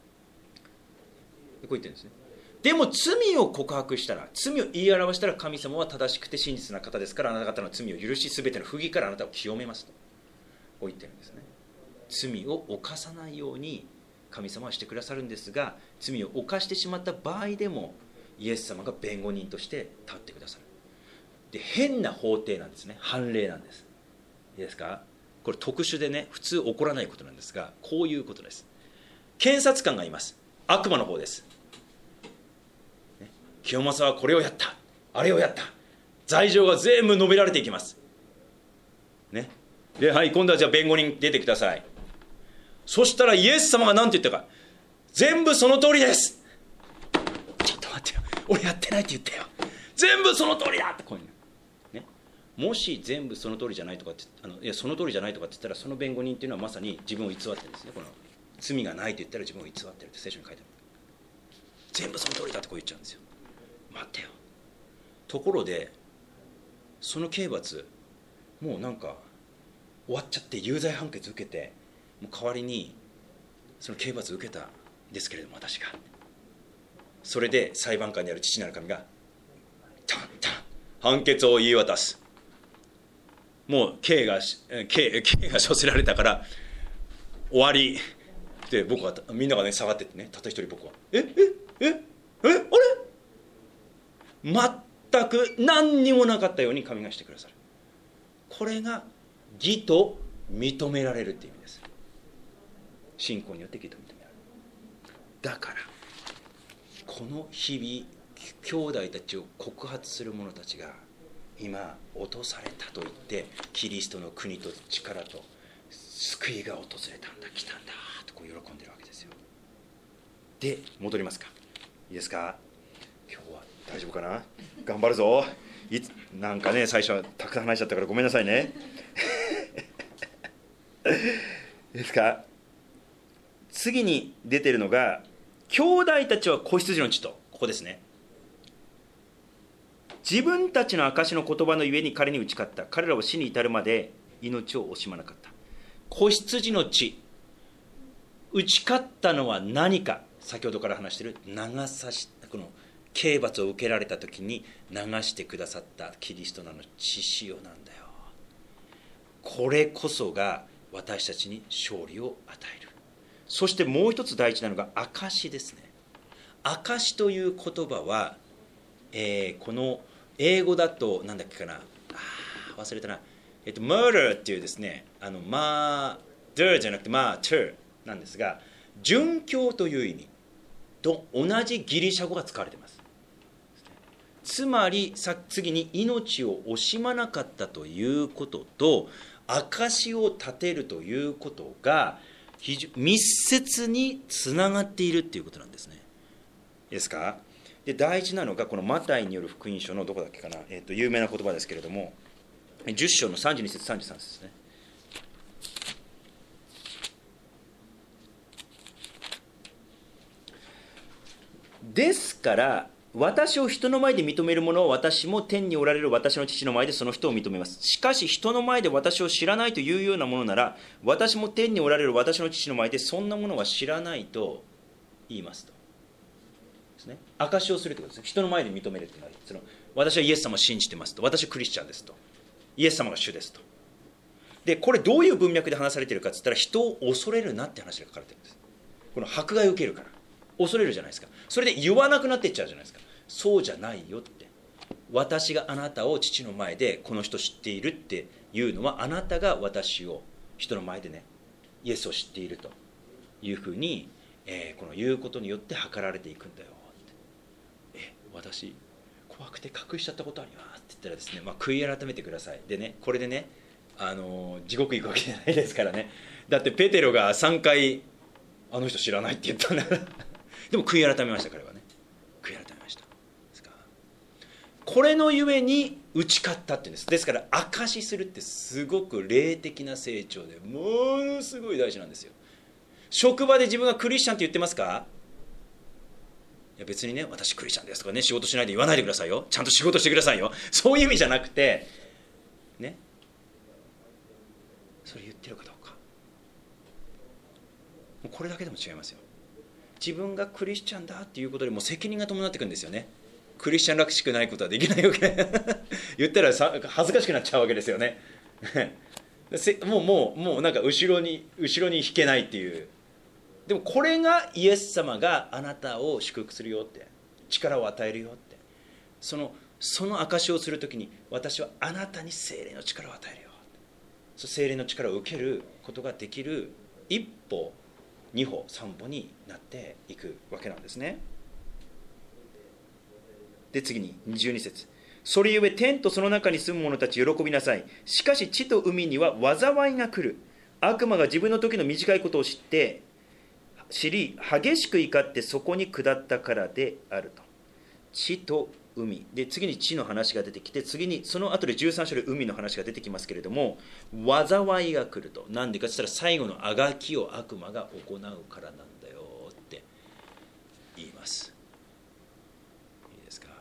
A: こう言ってるんですね。でも罪を告白したら、罪を言い表したら、神様は正しくて真実な方ですから、あなた方の罪を許し、すべての不義からあなたを清めますとこう言ってるんですね。罪を犯さないように神様はしてくださるんですが、罪を犯してしまった場合でもイエス様が弁護人として立ってくださる。で変な法廷なんですね。判例なんです。いいですか。これ特殊でね、普通起こらないことなんですが、こういうことです。検察官がいます。悪魔の方です。ね、清正はこれをやった、あれをやった、罪状が全部述べられていきます。ね、で、はい、今度はじゃあ弁護人出てください。そしたらイエス様が何て言ったか、全部その通りです。ちょっと待ってよ、俺やってないって言ったよ、全部その通りだってこういうの、ね、もし全部その通りじゃないとかって、あのいやその通りじゃないとかって言ったら、その弁護人っていうのはまさに自分を偽ってるんですね。この罪がないと言ったら自分を偽ってるって聖書に書いてある。全部その通りだってこう言っちゃうんですよ。待ってよ。ところでその刑罰もうなんか終わっちゃって有罪判決受けて、もう代わりにその刑罰を受けたんですけれども、私がそれで裁判官にある父なる神がタンタン判決を言い渡す。もう刑が刑刑が処せられたから終わりで、僕はみんながね下がってってね、たった一人僕はええええあれ全く何にもなかったように神がしてくださる。これが義と認められるっていう意味です。信仰によって義と認められる。だからこの日々兄弟たちを告発する者たちが今落とされたと言って、キリストの国と力と救いが訪れたんだ、来たんだとこう喜んでるわけですよ。で戻りますか。いいですか。今日は大丈夫かな。頑張るぞ。 いつなんかね最初はたくさん話しちゃったからごめんなさいねですか。次に出てるのが兄弟たちは子羊の血と、ここですね。自分たちの証の言葉のゆえに彼に打ち勝った。彼らは死に至るまで命を惜しまなかった。子羊の血、打ち勝ったのは何か。先ほどから話している流さしこの刑罰を受けられた時に流してくださったキリストの血潮なんだよ。これこそが私たちに勝利を与える。そしてもう一つ大事なのが証ですね。証という言葉は、えー、この英語だと何だっけかな、あ忘れたな、えっと murder っていうですね、あの murder じゃなくて martyr なんですが、殉教という意味と同じギリシャ語が使われています。つまりさ次に命を惜しまなかったということと証を立てるということが非常密接につながっているということなんですね。ですか。で大事なのがこのマタイによる福音書のどこだっけかな、えー、と有名な言葉ですけれどもじゅっ章のさんじゅうに節さんじゅうさん節ですね。ですから私を人の前で認める者は私も天におられる私の父の前でその人を認めます。しかし人の前で私を知らないというようなものなら私も天におられる私の父の前でそんなものは知らないと言いますとですね。証しをするということです。人の前で認めるというのはその私はイエス様を信じてますと、私はクリスチャンですと、イエス様が主ですと。でこれどういう文脈で話されているかといったら人を恐れるなって話が書かれているんです。この迫害を受けるから恐れるじゃないですか。それで言わなくなっていっちゃうじゃないですか。そうじゃないよって、私があなたを父の前でこの人知っているっていうのはあなたが私を人の前でねイエスを知っているというふうに、えー、この言うことによって図られていくんだよって。え私怖くて隠しちゃったことありますって言ったらですね、まあ、悔い改めてください。でねこれでね、あのー、地獄行くわけじゃないですからね。だってペテロがさんかいあの人知らないって言ったんだからでも悔い改めました。彼はね悔い改めました。ですからこれのゆえに打ち勝ったっていうんです。ですから証しするってすごく霊的な成長でものすごい大事なんですよ。職場で自分がクリスチャンって言ってますか？いや別にね私クリスチャンですとかね仕事しないで言わないでくださいよ。ちゃんと仕事してくださいよ。そういう意味じゃなくてね、それ言ってるかどうか、もうこれだけでも違いますよ。自分がクリスチャンだっていうことでも責任が伴ってくるんですよね。クリスチャンらしくないことはできないわけ言ったらさ恥ずかしくなっちゃうわけですよねもうもうもうなんか後ろに後ろに引けないっていう。でもこれがイエス様があなたを祝福するよって、力を与えるよって、そのその証しをするときに私はあなたに聖霊の力を与えるよ、そ聖霊の力を受けることができる一歩二歩三歩になっていくわけなんですね。で次ににじゅうに節、それゆえ天とその中に住む者たち喜びなさい。しかし地と海には災いが来る。悪魔が自分の時の短いことを知って知り激しく怒ってそこに下ったからであると。地と海で次に地の話が出てきて、次にその後でじゅうさん章で海の話が出てきますけれども、災いが来ると。なんでかとしたら最後のあがきを悪魔が行うからなんだよって言います。いいですか。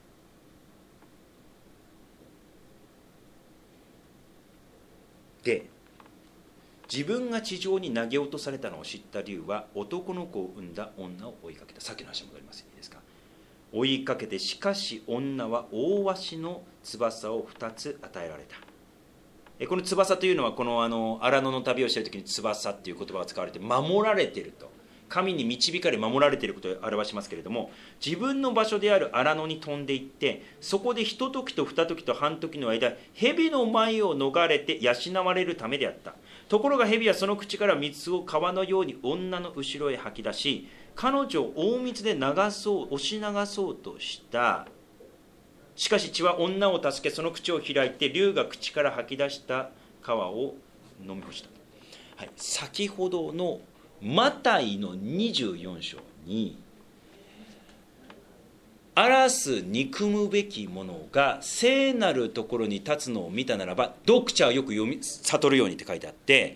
A: で自分が地上に投げ落とされたのを知った竜は男の子を産んだ女を追いかけた。さっきの話に戻ります。いいですか。追いかけて、しかし女は大鷲の翼をふたつ与えられた。この翼というのはこのあの荒野の旅をしている時に翼っていう言葉が使われて、守られていると、神に導かれ守られていることを表しますけれども、自分の場所である荒野に飛んでいって、そこで一時と二時と半時の間蛇の前を逃れて養われるためであった。ところが蛇はその口から水を川のように女の後ろへ吐き出し、彼女を大水で流そう押し流そうとした。しかし血は女を助け、その口を開いて竜が口から吐き出した川を飲み干した。はい、先ほどのマタイのにじゅうよん章に荒らす憎むべきものが聖なるところに立つのを見たならば、読者はよく読み悟るようにって書いてあって、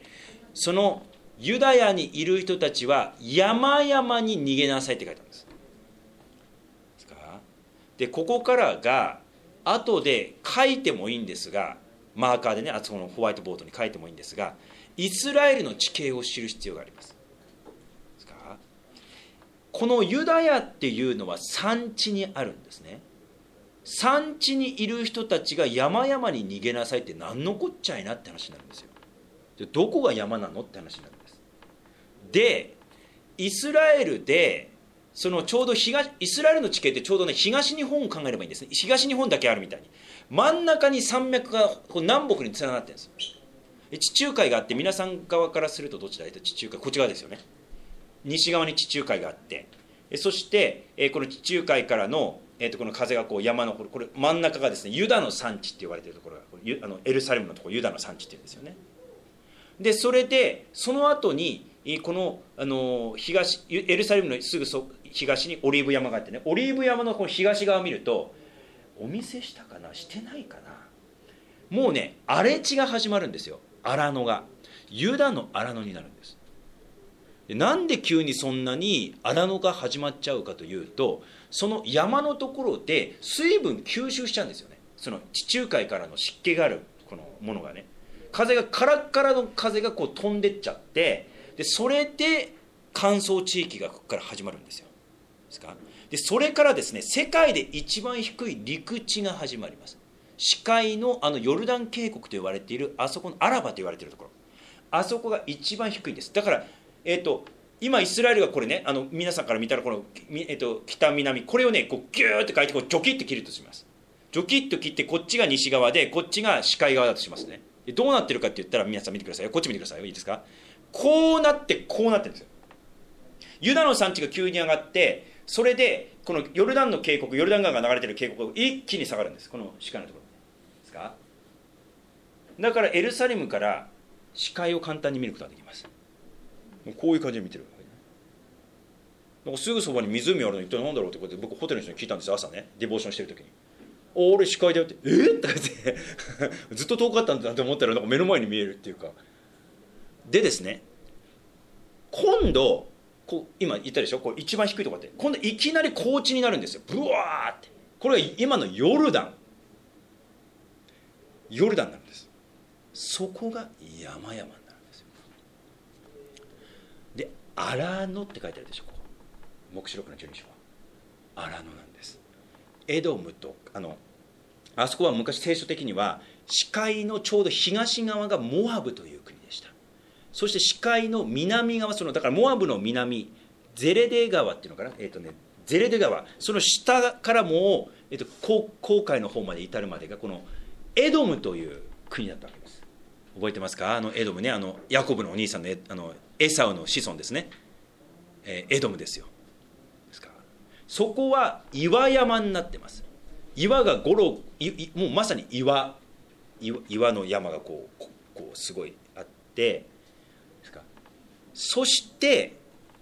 A: そのユダヤにいる人たちは山々に逃げなさいって書いてあるんです。でここからが後で書いてもいいんですが、マーカーでね、あそこのホワイトボードに書いてもいいんですが、イスラエルの地形を知る必要があります。このユダヤっていうのは山地にあるんですね。山地にいる人たちが山々に逃げなさいって何のこっちゃいなって話になるんですよ。でどこが山なのって話になるんです。でイスラエルでそのちょうど東イスラエルの地形ってちょうどね、東日本を考えればいいんですね。東日本だけあるみたいに真ん中に山脈がこう南北につながってるんですよ。地中海があって、皆さん側からするとどちら？地中海、こっち側ですよね。西側に地中海があって、そしてこの地中海からの、えー、とこの風がこう山のこれ真ん中がですね、ユダの産地って言われているところがあのエルサレムのところ、ユダの産地って言うんですよね。でそれでその後にこのあの東エルサレムのすぐそ東にオリーブ山があってね、オリーブ山のこの東側を見ると、お見せしたかな、してないかな、もうね荒れ地が始まるんですよ。荒野がユダの荒野になるんです。でなんで急にそんなに荒野が始まっちゃうかというと、その山のところで水分吸収しちゃうんですよね。その地中海からの湿気があるこのものがね、風がカラッカラの風がこう飛んでっちゃって、でそれで乾燥地域がここから始まるんですよ。ですか？でそれからですね、世界で一番低い陸地が始まります。死海のあのヨルダン渓谷と言われているあそこのアラバと言われているところ、あそこが一番低いんです。だからえー、と今イスラエルがこれね、あの皆さんから見たらこの、えー、と北南これをねこうギューって書いてこうジョキッと切るとします。ジョキッと切って、こっちが西側でこっちが視界側だとしますね。でどうなってるかって言ったら、皆さん見てくださいよ。こっち見てくださいよ。いいですか？こうなってこうなってるんですよ。ユダの産地が急に上がって、それでこのヨルダンの渓谷、ヨルダン川が流れてる渓谷が一気に下がるんです。この視界のところですか？だからエルサレムから視界を簡単に見ることができます。こういう感じで見てる。なんかすぐそばに湖あるのに一体何だろうってことで、僕ホテルの人に聞いたんですよ、朝ね、ディボーションしてる時に。お俺視界だよって、えー、って言ってずっと遠かったんだって思ったら、なんか目の前に見えるっていうか。でですね、今度こう今言ったでしょ、こう一番低いところって今度いきなり高地になるんですよ。ブワーって、これが今のヨルダンヨルダンなんです。そこが山々になるんですよ。で荒野って書いてあるでしょ、ここ黙示録のじゅうに章は荒野なんです。エドムとあのあそこは昔聖書的には視界のちょうど東側がモアブという国でした。そして視界の南側、そのだからモアブの南ゼレデ川っていうのかな、えっ、ー、とねゼレデ川、その下からも、えー、と航航海の方まで至るまでがこのエドムという国だったわけです。覚えてますか？あのエドムね、あのヤコブのお兄さんのエあのエサウの子孫ですね、えー、エドムですよ。ですからそこは岩山になってます。岩がゴロいもうまさに岩岩岩の山がこうこうすごいあって、ですか。そして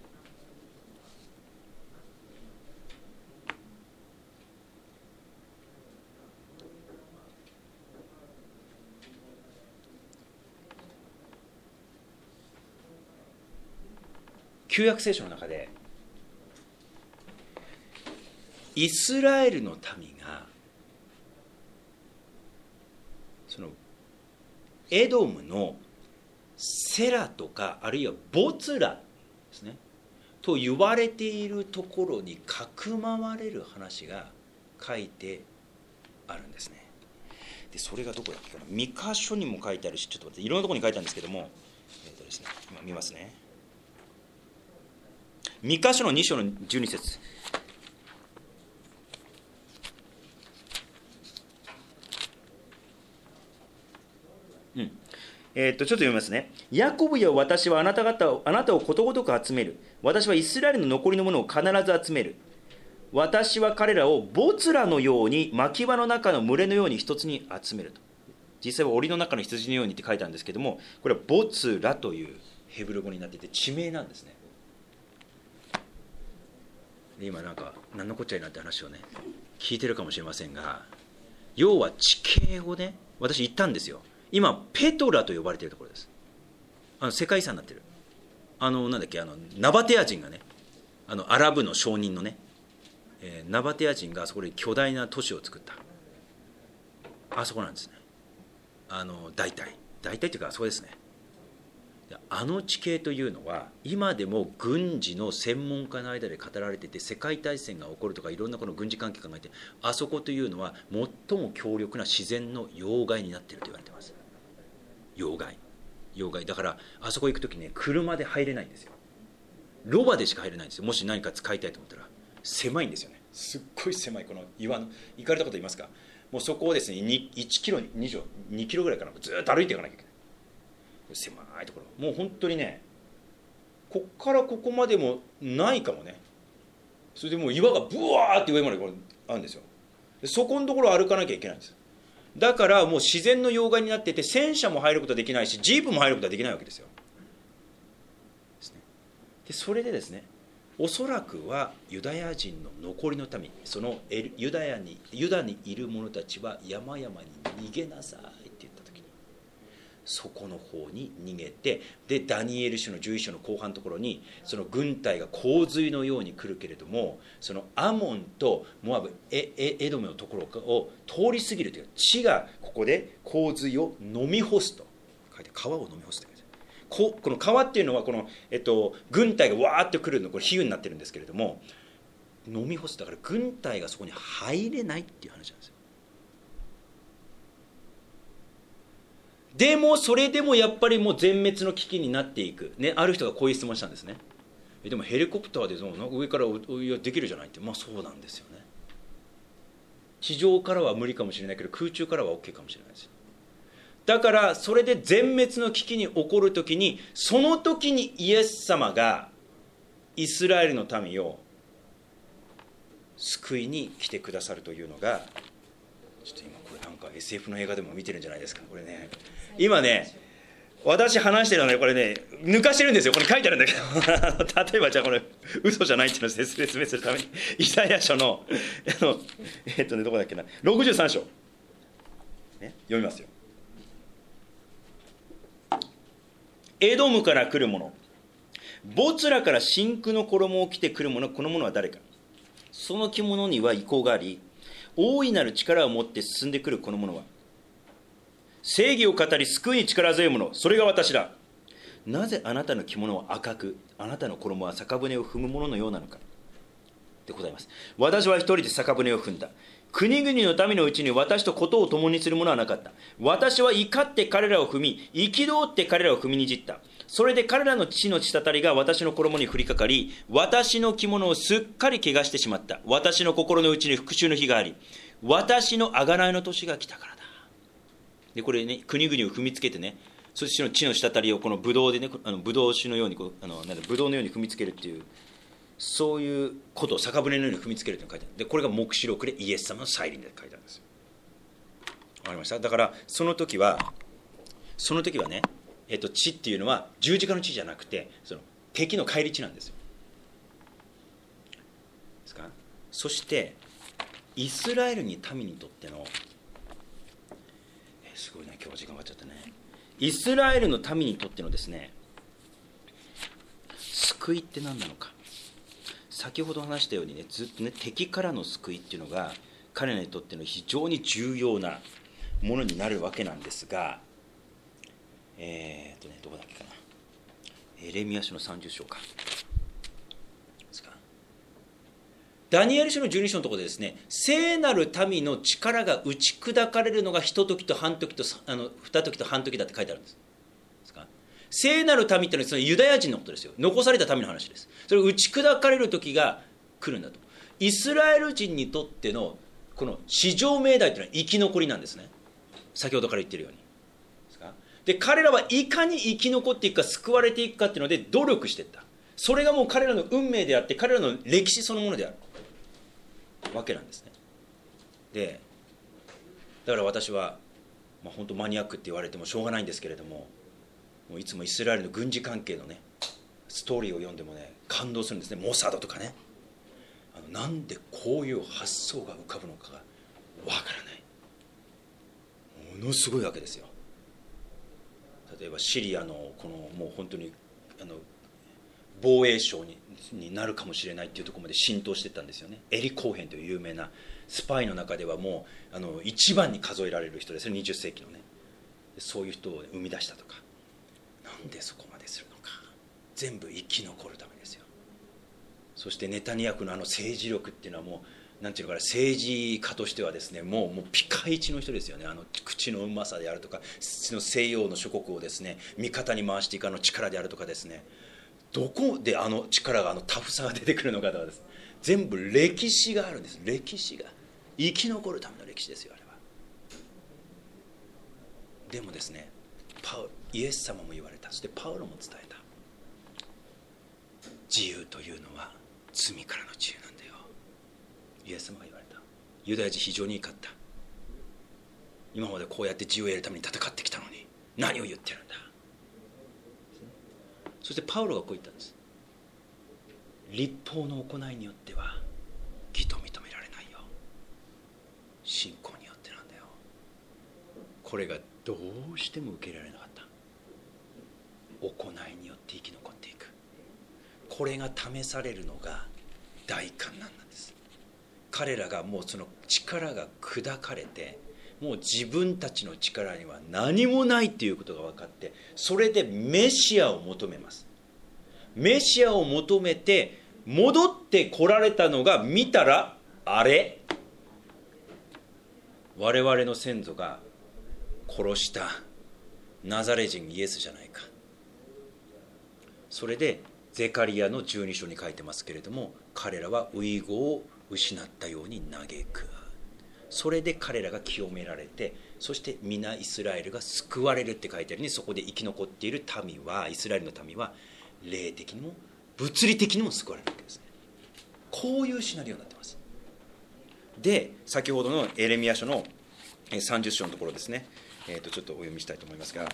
A: 旧約聖書の中でイスラエルの民がそのエドムのセラとかあるいはボツラですねと言われているところにかくまわれる話が書いてあるんですね。でそれがどこだっけかな、三箇所にも書いてあるし、ちょっと待って、いろんなところに書いてあるんですけども、えーとですね、今見ますね。三箇所のに章のじゅうに節、うんえー、っとちょっと読みますね。ヤコブよ、私はあなた方をあなたをことごとく集める。私はイスラエルの残りのものを必ず集める。私は彼らをボツラのように牧場の中の群れのように一つに集めると。実際は檻の中の羊のようにって書いてあるんですけども、これはボツラというヘブル語になっていて地名なんですね。 今なんか何のこっちゃいなって話をね聞いてるかもしれませんが、要は地形をね、私行ったんですよ。今ペトラと呼ばれているところです。あの世界遺産になってる、あのなんだっけ、あのナバテア人がね、あのアラブの商人のね、えー、ナバテア人がそこで巨大な都市を作った、あそこなんですね。あの大体大体というかあそこですね。あの地形というのは今でも軍事の専門家の間で語られていて、世界大戦が起こるとかいろんなこの軍事関係を考えて、あそこというのは最も強力な自然の要害になっていると言われています。要害要害だから、あそこ行くときね、車で入れないんですよ。ロバでしか入れないんですよ。もし何か使いたいと思ったら狭いんですよね。すっごい狭い、この岩の、行かれたこといますか？もうそこをですね、いちキロにじょにキロぐらいかな、ずっと歩いていかなきゃいけない。狭いところ、もう本当にね、こっからここまでもないかもね。それでもう岩がブワーって上まであるんですよ。でそこのところを歩かなきゃいけないんです。だからもう自然の要害になっていて、戦車も入ることはできないし、ジープも入ることはできないわけですよ。でそれでですね、おそらくはユダヤ人の残りの民、そのユダヤにユダにいる者たちは山々に逃げなさいって言った時に、そこの方に逃げて、でダニエル書のじゅういっ章の後半のところに、その軍隊が洪水のように来るけれども、そのアモンとモアブ、エエエドムのところを通り過ぎるという、地がここで洪水を飲み干すと書いて、川を飲み干すと。こ, この川っていうのはこの、えっと、軍隊がわーって来るの、これ比喩になってるんですけれども、飲み干す、だから軍隊がそこに入れないっていう話なんですよ。でもそれでもやっぱりもう全滅の危機になっていく、ね、ある人がこういう質問したんですね。えでもヘリコプターで上からできるじゃないって、まあそうなんですよね。地上からは無理かもしれないけど、空中からは OK かもしれないですよ。だからそれで全滅の危機に起こるときに、その時にイエス様がイスラエルの民を救いに来てくださるというのが、ちょっと今これなんか エスエフ の映画でも見てるんじゃないですか。これね、今ね私話してるのね、これね抜かしてるんですよ。これ書いてあるんだけど例えばじゃあこれ嘘じゃないっていうのを説明するために、イザヤ書のあのえっとねどこだっけな、ろくじゅうさん章、ね、読みますよ。エドムから来る者、ボツラから真紅の衣を着てくる者、この者は誰か。その着物には意向があり、大いなる力を持って進んでくるこの者は、正義を語り救いに力強い者、それが私だ。なぜあなたの着物は赤く、あなたの衣は酒舟を踏むもののようなのか。でございます。私は一人で酒舟を踏んだ。国々の民のうちに私とことを共にする者はなかった。私は怒って彼らを踏み、憤って彼らを踏みにじった。それで彼らの血の滴りが私の衣に降りかかり、私の着物をすっかり汚してしまった。私の心のうちに復讐の火があり、私の贖いの年が来たからだ。でこれね、国々を踏みつけてね、そしての血の滴りをこのブドウでね、あのブドウ酒のようにこう、あのなんだブドウのように踏みつけるっていう、そういうことを酒舟のように踏みつけるというのが書いてある。でこれが黙示録でイエス様の再臨で書いてあるんですよ。わかりました。だからその時はその時はね、えっと、血っていうのは十字架の血じゃなくて、その敵の返り血なんですよ。ですか。そしてイスラエルに民にとっての、えすごいね、今日時間がちゃったね。イスラエルの民にとってのですね、救いって何なのか。先ほど話したようにね、ずっとね、敵からの救いっていうのが彼らにとっての非常に重要なものになるわけなんですが、えー、っとねどこだっけかな、エレミヤ書のさんじゅう章かですか。ダニエル書のじゅうに章のところでですね、聖なる民の力が打ち砕かれるのが一時と半時とあの二時と半時だって書いてあるんです。聖なる民っていうのはそのユダヤ人のことですよ。残された民の話です。それを打ち砕かれる時が来るんだと。イスラエル人にとってのこの至上命題というのは生き残りなんですね。先ほどから言っているように。で彼らはいかに生き残っていくか、救われていくかっていうので努力していった。それがもう彼らの運命であって、彼らの歴史そのものであるわけなんですね。でだから私は、まあ、本当マニアックって言われてもしょうがないんですけれども、もういつもイスラエルの軍事関係のねストーリーを読んでもね感動するんですね。モサドとかね、 あのなんでこういう発想が浮かぶのかがわからない。ものすごいわけですよ。例えばシリアのこのもう本当にあの防衛省 に, になるかもしれないっていうところまで浸透していったんですよね。エリ・コーヘンという有名なスパイの中ではもうあの一番に数えられる人ですね、にじゅっ世紀のね。そういう人を生み出したとか。なんでそこまでするのか。全部生き残るためですよ。そしてネタニヤフのあの政治力っていうのはもうなんていうのかな、政治家としてはですね、もう、もうピカイチの人ですよね。あの口のうまさであるとか、その西洋の諸国をですね味方に回していくあの力であるとかですね、どこであの力があのタフさが出てくるのかとかです、全部歴史があるんです。歴史が生き残るための歴史ですよ、あれは。でもですね、パウイエス様も言われた、そしてパウロも伝えた。自由というのは罪からの自由なんだよ。イエス様が言われた。ユダヤ人非常に怒った。今までこうやって自由を得るために戦ってきたのに何を言ってるんだ。そしてパウロがこう言ったんです。律法の行いによっては義と認められないよ。信仰によってなんだよ。これがどうしても受け入れられなかった。行いによって生き残っていく。これが試されるのが大患難なんです。彼らがもうその力が砕かれて、もう自分たちの力には何もないということが分かって、それでメシアを求めます。メシアを求めて戻ってこられたのが、見たらあれ、我々の先祖が殺したナザレ人イエスじゃないか。それでゼカリアのじゅうに章に書いてますけれども、彼らは遺語を失ったように嘆く。それで彼らが清められて、そして皆イスラエルが救われるって書いてあるように、そこで生き残っている民は、イスラエルの民は霊的にも物理的にも救われるわけですね。こういうシナリオになってます。で、先ほどのエレミヤ書のさんじゅっ章のところですね、えー、とちょっとお読みしたいと思いますが、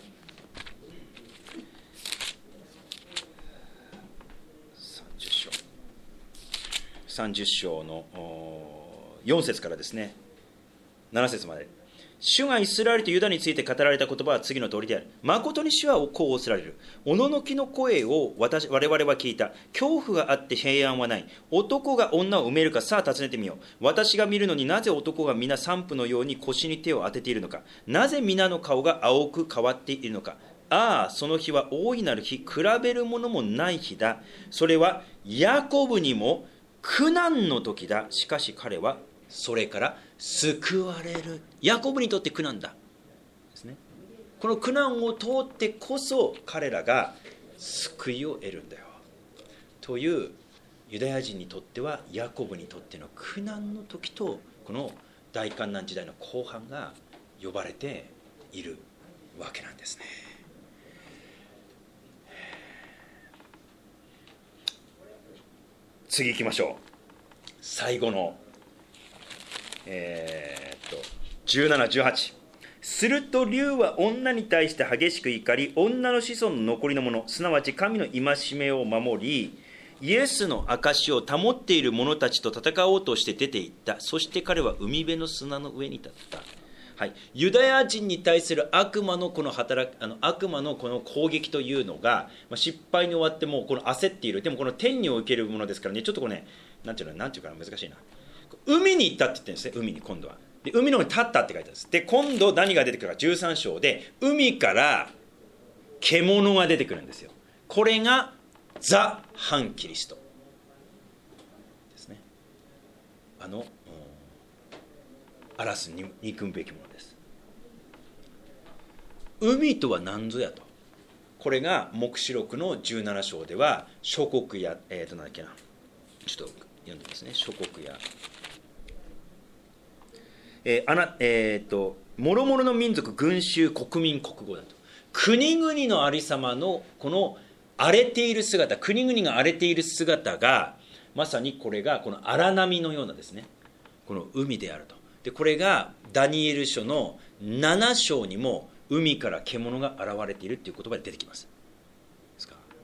A: さんじゅっ章さんじゅっ章のよん節からですね、なな節まで。主がイスラエルとユダについて語られた言葉は次の通りである。誠に主はこう仰せられる。おののきの声を私我々は聞いた。恐怖があって平安はない。男が女を埋めるか、さあ尋ねてみよう。私が見るのになぜ男が皆散布のように腰に手を当てているのか。なぜ皆の顔が青く変わっているのか。ああ、その日は大いなる日、比べるものもない日だ。それはヤコブにも苦難の時だ。しかし彼はそれから救われる。ヤコブにとって苦難だですね。この苦難を通ってこそ彼らが救いを得るんだよという、ユダヤ人にとってはヤコブにとっての苦難の時と、この大患難時代の後半が呼ばれているわけなんですね。次行きましょう。最後のえー、っとじゅうなな、じゅうはち。すると竜は女に対して激しく怒り、女の子孫の残りのもの、すなわち神の戒めを守り、イエスの証を保っている者たちと戦おうとして出て行った。そして彼は海辺の砂の上に立った。はい、ユダヤ人に対する悪魔のこの働あの悪魔のこの攻撃というのが、まあ、失敗に終わってもうこの焦っている。でもこの天にを受けるものですからね、ちょっとこれ、ね、なんていうのなんていうかな、難しいな。海に行ったって言ってるんですね。海に今度はで海の上に立ったって書いてあるんです。で今度何が出てくるか、じゅうさん章で海から獣が出てくるんですよ。これがザ・反キリストですね。あの荒らすに憎むべきものです。海とは何ぞやと。これが黙示録のじゅうなな章では諸国や、えーとなんだっけなちょっと読んでますね。諸国やえー、あなえー、と諸々の民族、群衆、国民、国語だと。国々のありさまのこの荒れている姿、国々が荒れている姿がまさにこれがこの荒波のようなですね、この海であると。でこれがダニエル書のなな章にも海から獣が現れているという言葉で出てきます。ですか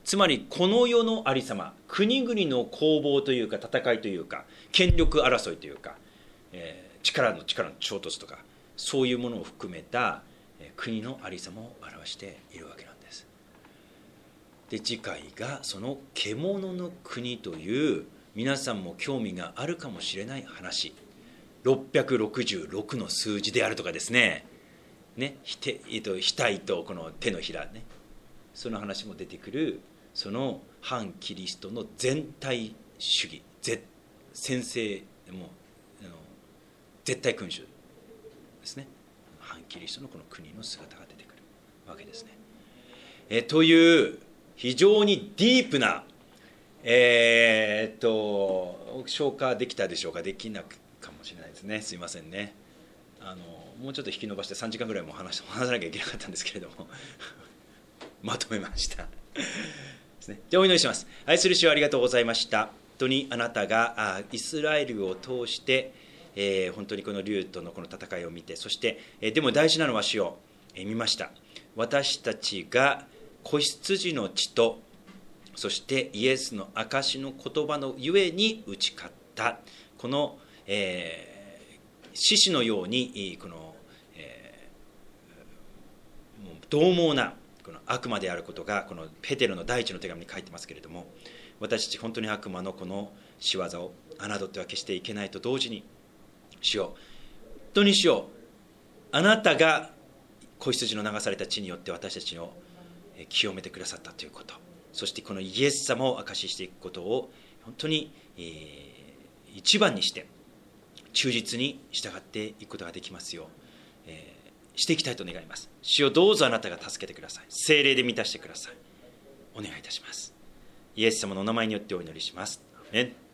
A: つまりこの世のありさま、国々の攻防というか戦いというか権力争いというか、えー、力の力の衝突とか、そういうものを含めた、えー、国のありさまを表しているわけなんです。で、次回がその獣の国という皆さんも興味があるかもしれない話、ろっぴゃくろくじゅうろくの数字であるとかですね、ね、ひて、えっと、額とこの手のひらね、その話も出てくる、その反キリストの全体主義、先制もあの絶対君主ですね、反キリストのこの国の姿が出てくるわけですね。えという非常にディープな、えー、っと消化できたでしょうか。できなくかもしれないですね。すいませんね。あのもうちょっと引き延ばしてさんじかんぐらいも話話さなきゃいけなかったんですけれどもまとめましたですね。じゃあお祈りします。愛する主、ありがとうございました。本当にあなたがあイスラエルを通して、えー、本当にこの竜とのこの戦いを見て、そして、えー、でも大事なのは主を、えー、見ました。私たちが子羊の血と、そしてイエスの証の言葉のゆえに打ち勝ったこの、えー、獅子のようにこの、えー、もう獰猛なこの悪魔であることがこのペテロの第一の手紙に書いてますけれども、私たち本当に悪魔のこの仕業を侮っては決していけないと同時に、主よ、本当に主よ、あなたが子羊の流された血によって私たちを清めてくださったということ、そしてこのイエス様を証ししていくことを本当に、えー、一番にして忠実に従っていくことができますよう、えーしていきたいと願います。主をどうぞあなたが助けてください。聖霊で満たしてください。お願いいたします。イエス様のお名前によってお祈りします。アーメン。